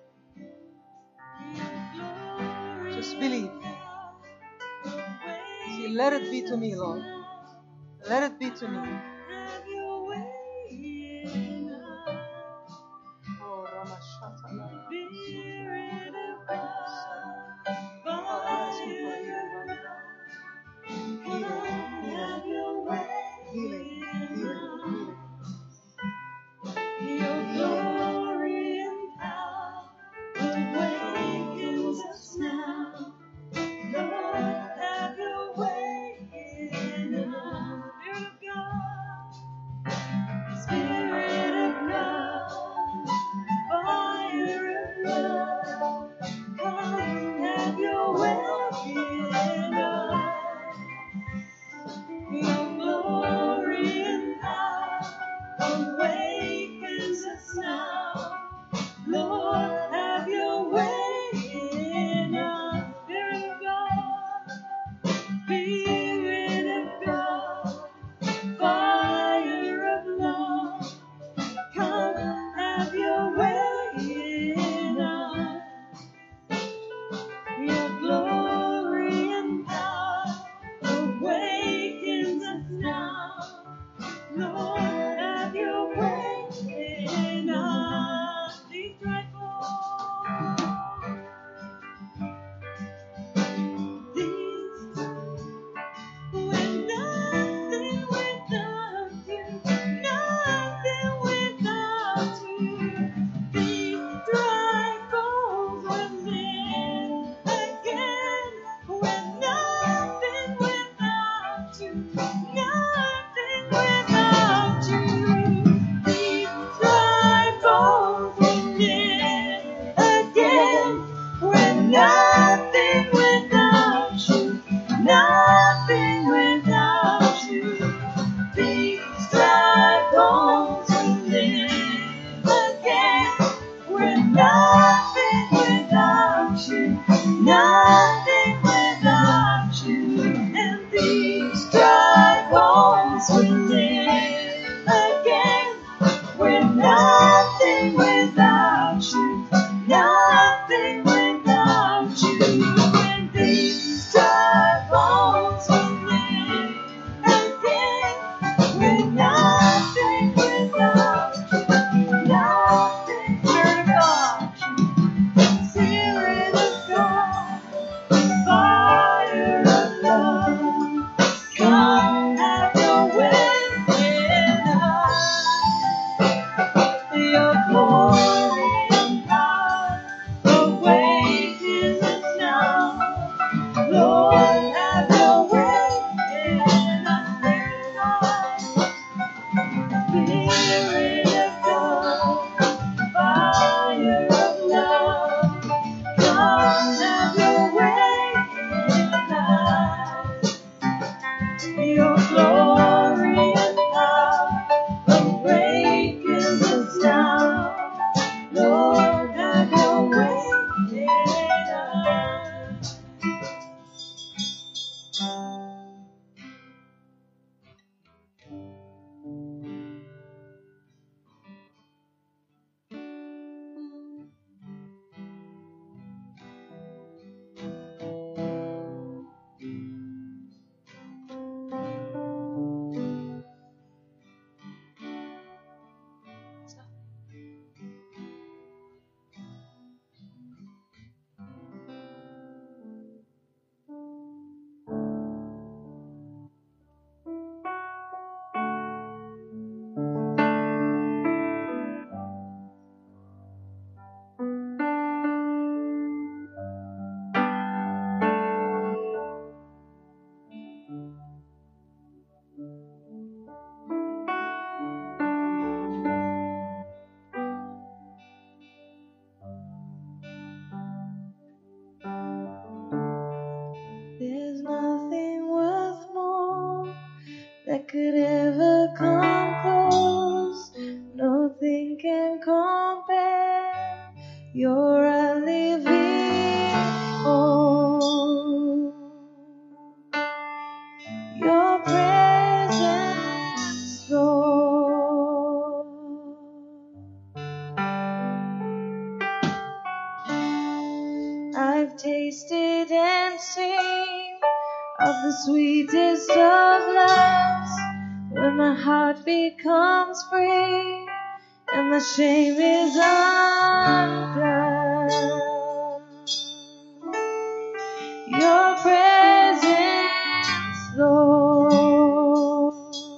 Just believe. See, let it be to me, Lord. Let it be to me. Oh, Ramashata. There's nothing worth more that could ever come close. Nothing can compare. You're a living hope. Your presence, Lord. I've tasted and seen of the sweetest of loves, when my heart becomes free and the shame is undone. Your presence, Lord.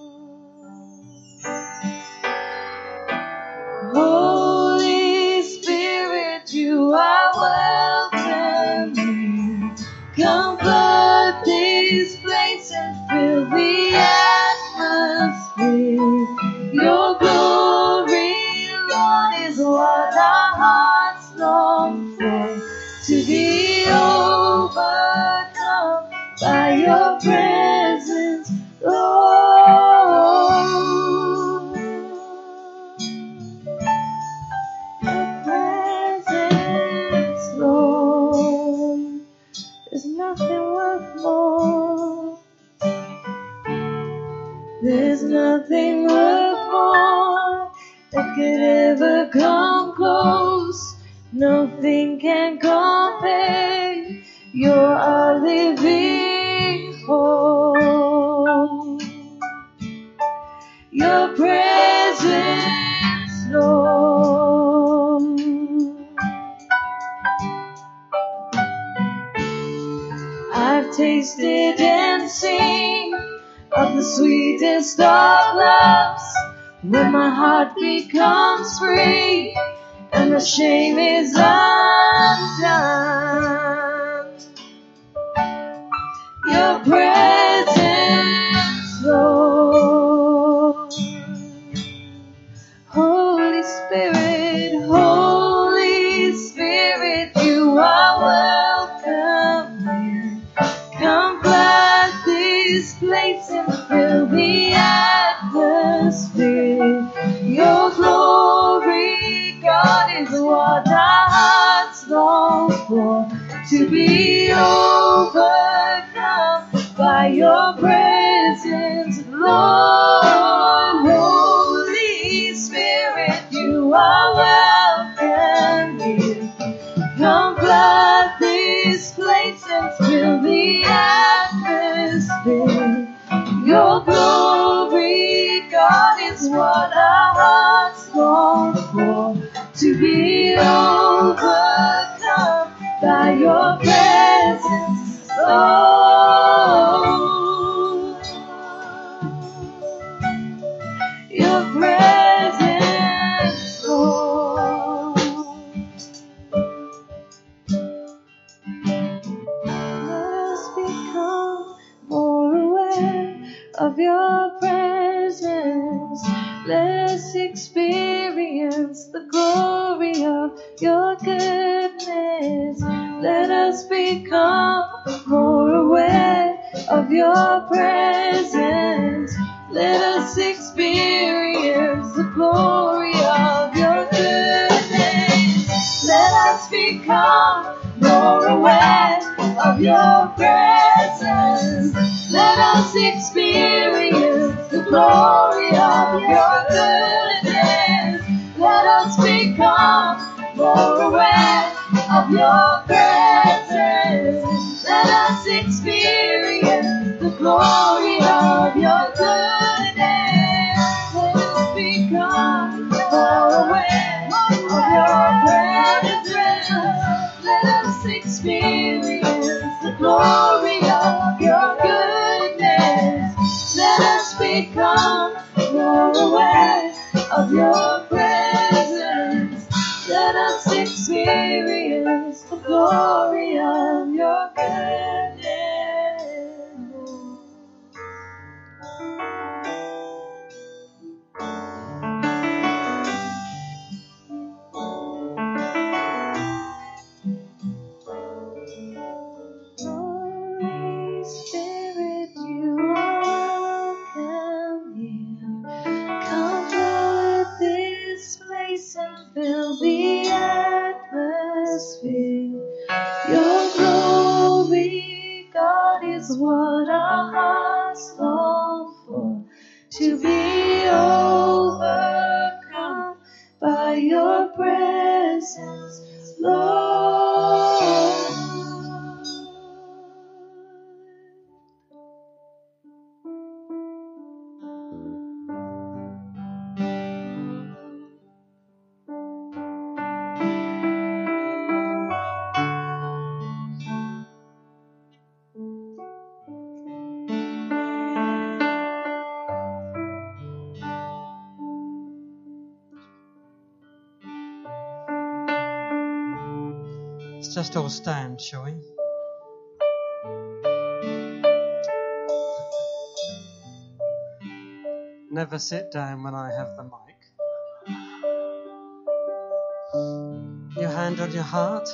Holy Spirit, you are welcome here. Come flood this place and fill the atmosphere. Your glory, Lord, is what our hearts long for, to be overcome by your presence, Lord. Your presence, Lord. There's nothing worth more. There's nothing worth more that could ever come close. Nothing can compare. You're a living hope. Your presence, Lord. I've tasted and seen of the sweetest of loves, when my heart becomes free and the shame is undone. Your presence, Lord. Holy Spirit, you are welcome here. Come flood this place and fill the atmosphere. Your glory, God, is what our hearts long for, to be overcome by your presence, Lord. Holy Spirit, you are welcome here. Come flood this place and fill the atmosphere. Your glory, God, is what our hearts long for, to be overcome by your presence, Lord. Your presence, Lord. Must of your presence. Let us experience the glory of your goodness. Let us become more aware of your presence. Let us experience the glory of your goodness. Let us become more aware of your presence. Let us experience the glory of your goodness. Let us become more aware of your presence. Let us experience the glory of your goodness. Let us become more aware of your presence. Let us experience the glory of your goodness. Let us become more aware of your presence. Let us experience the glory of your goodness. Holy Spirit, you are welcome here. Come flood this place and fill the atmosphere. Your glory, God, is what our hearts long for. To be overcome by your presence, Lord. Let's just all stand, shall we? Never sit down when I have the mic. Your hand on your heart.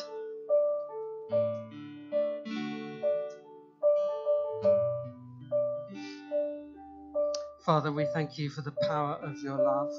Father, we thank you for the power of your love.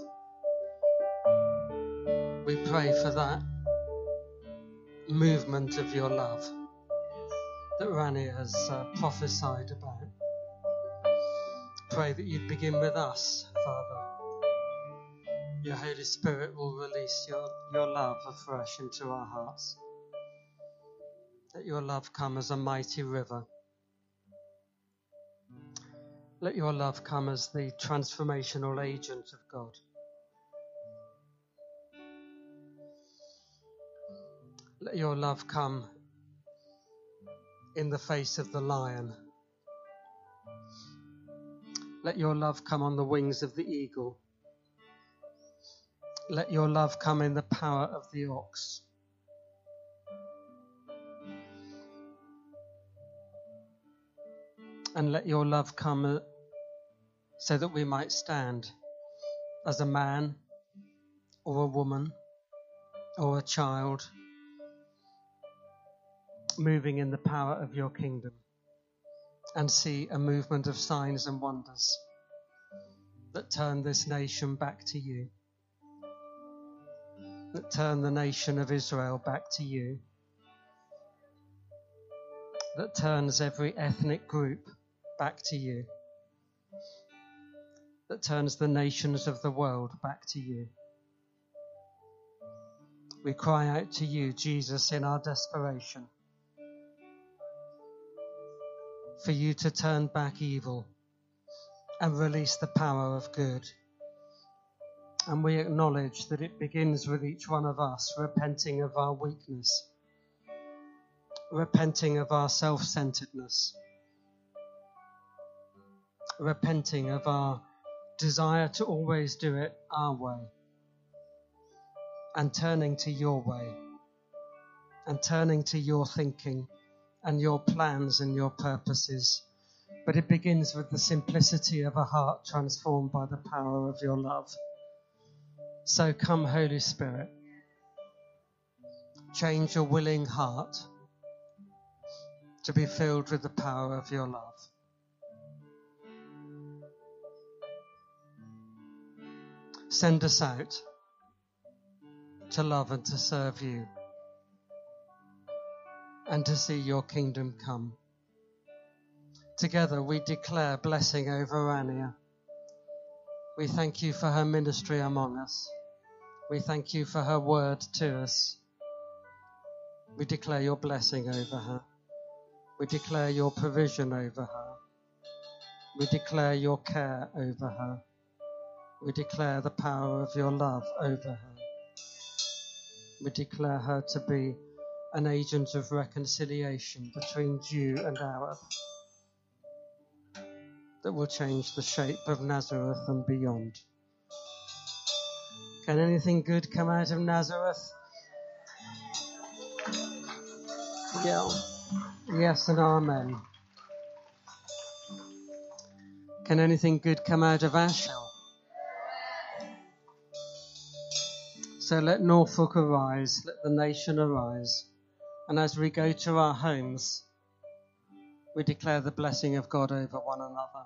We pray for that movement of your love that Rani has prophesied about. Pray that you'd begin with us, Father. Your Holy Spirit will release your love afresh into our hearts. Let your love come as a mighty river. Let your love come as the transformational agent of God. Let your love come in the face of the lion. Let your love come on the wings of the eagle. Let your love come in the power of the ox. And let your love come so that we might stand as a man or a woman or a child, moving in the power of your kingdom, and see a movement of signs and wonders that turn this nation back to you, that turn the nation of Israel back to you, that turns every ethnic group back to you, that turns the nations of the world back to you. We cry out to you, Jesus, in our desperation, for you to turn back evil and release the power of good. And we acknowledge that it begins with each one of us repenting of our weakness, repenting of our self-centeredness, repenting of our desire to always do it our way, and turning to your way, and turning to your thinking and your plans and your purposes But it begins with the simplicity of a heart transformed by the power of your love. So come, Holy Spirit. Change a willing heart to be filled with the power of your love. Send us out to love and to serve you and to see your kingdom come. Together we declare blessing over Rania. We thank you for her ministry among us. We thank you for her word to us. We declare your blessing over her. We declare your provision over her. We declare your care over her. We declare the power of your love over her. We declare her to be an agent of reconciliation between Jew and Arab that will change the shape of Nazareth and beyond. Can anything good come out of Nazareth? Yeah. Yes and amen. Can anything good come out of Ashel? So let Norfolk arise, let the nation arise. And as we go to our homes, we declare the blessing of God over one another.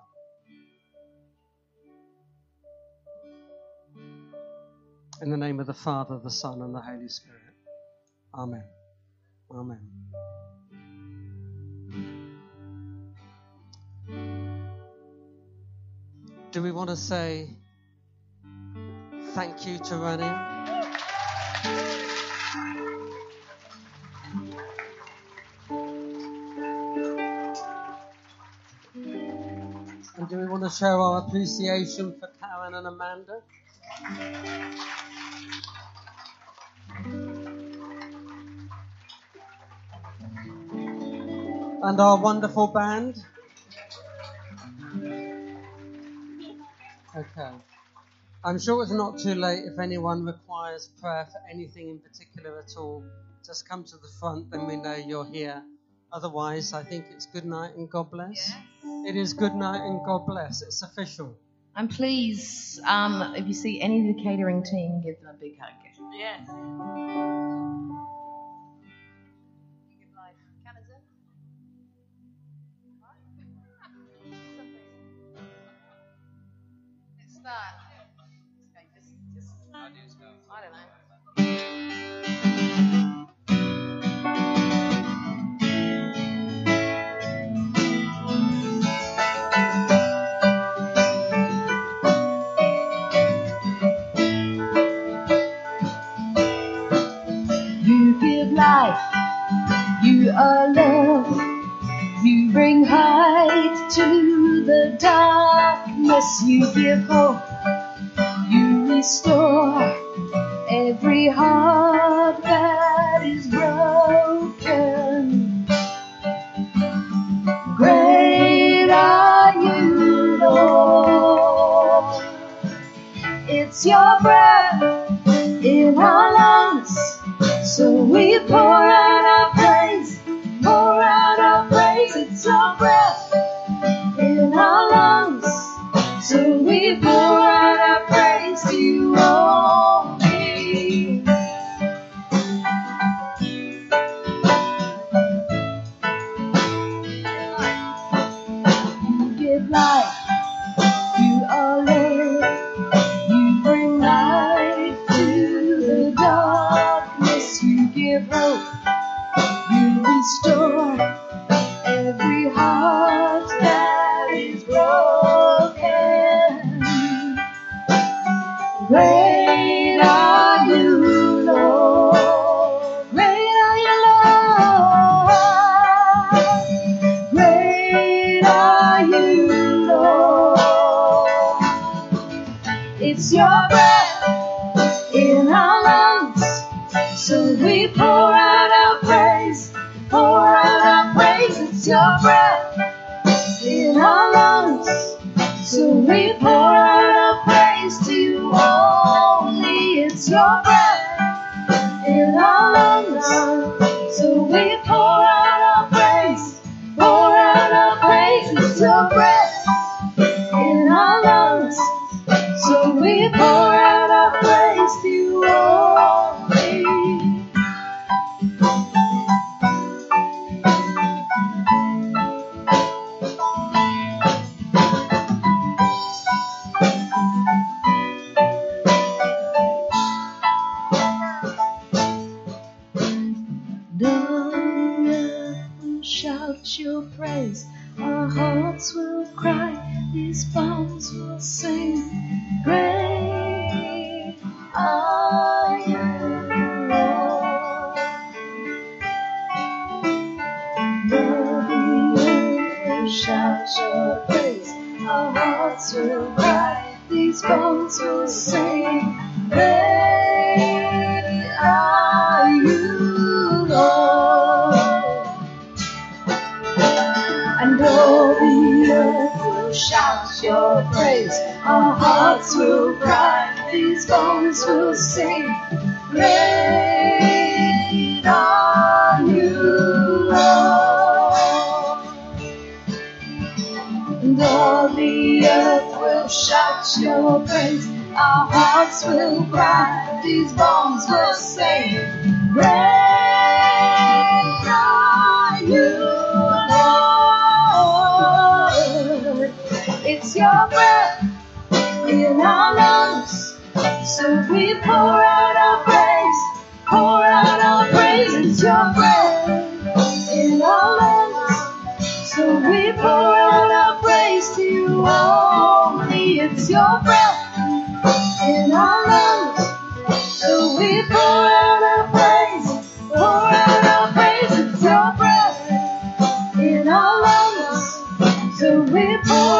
In the name of the Father, the Son, and the Holy Spirit. Amen. Amen. Do we want to say thank you to Rania? And do we want to show our appreciation for Karen and Amanda? And our wonderful band? Okay. I'm sure it's not too late if anyone requires prayer for anything in particular at all. Just come to the front, then we know you're here. Otherwise, I think it's good night and God bless. Yes. It is good night and God bless. It's official. And please, if you see any of the catering team, give them a big hug. Yes. It's that. Okay, just I don't know. You give life, you are love, you bring light to the darkness, you give hope, you restore every heart that is broken. Great are you, Lord. It's your breath in our lungs, so we pour out our praise, pour out our praise. It's your breath in our lungs, so we pour out our praise to you only. You give life, you are Lord, you bring life to the darkness, you give hope, you restore every heart that is broken. Great are you, Lord. Great are you, Lord. Great are you, Lord. It's your breath in our lungs, so we pour out our praise, pour out our praise. It's your breath in our lungs, so we pour out our praise to you only. It's your breath in our lungs, so we pour out our praise, pour out our praise. It's your breath Our hearts will cry, these bones will sing. Great are you, Lord. All the earth will shout your praise. Our hearts will cry, these bones will sing. Great are you, Lord. And all the earth will shout your praise. Our hearts will cry, these bones will sing. Great are you, Lord. And all the earth will shout your praise. Our hearts will cry, these bones will sing. Great are you, Lord. It's your breath in our lungs, so we pour out our praise, pour out our praise. It's your breath in our lungs, so we pour out our praise to you only. It's your breath in our lungs, so we pour out our praise, pour out our praise. It's your breath in our lungs, so we pour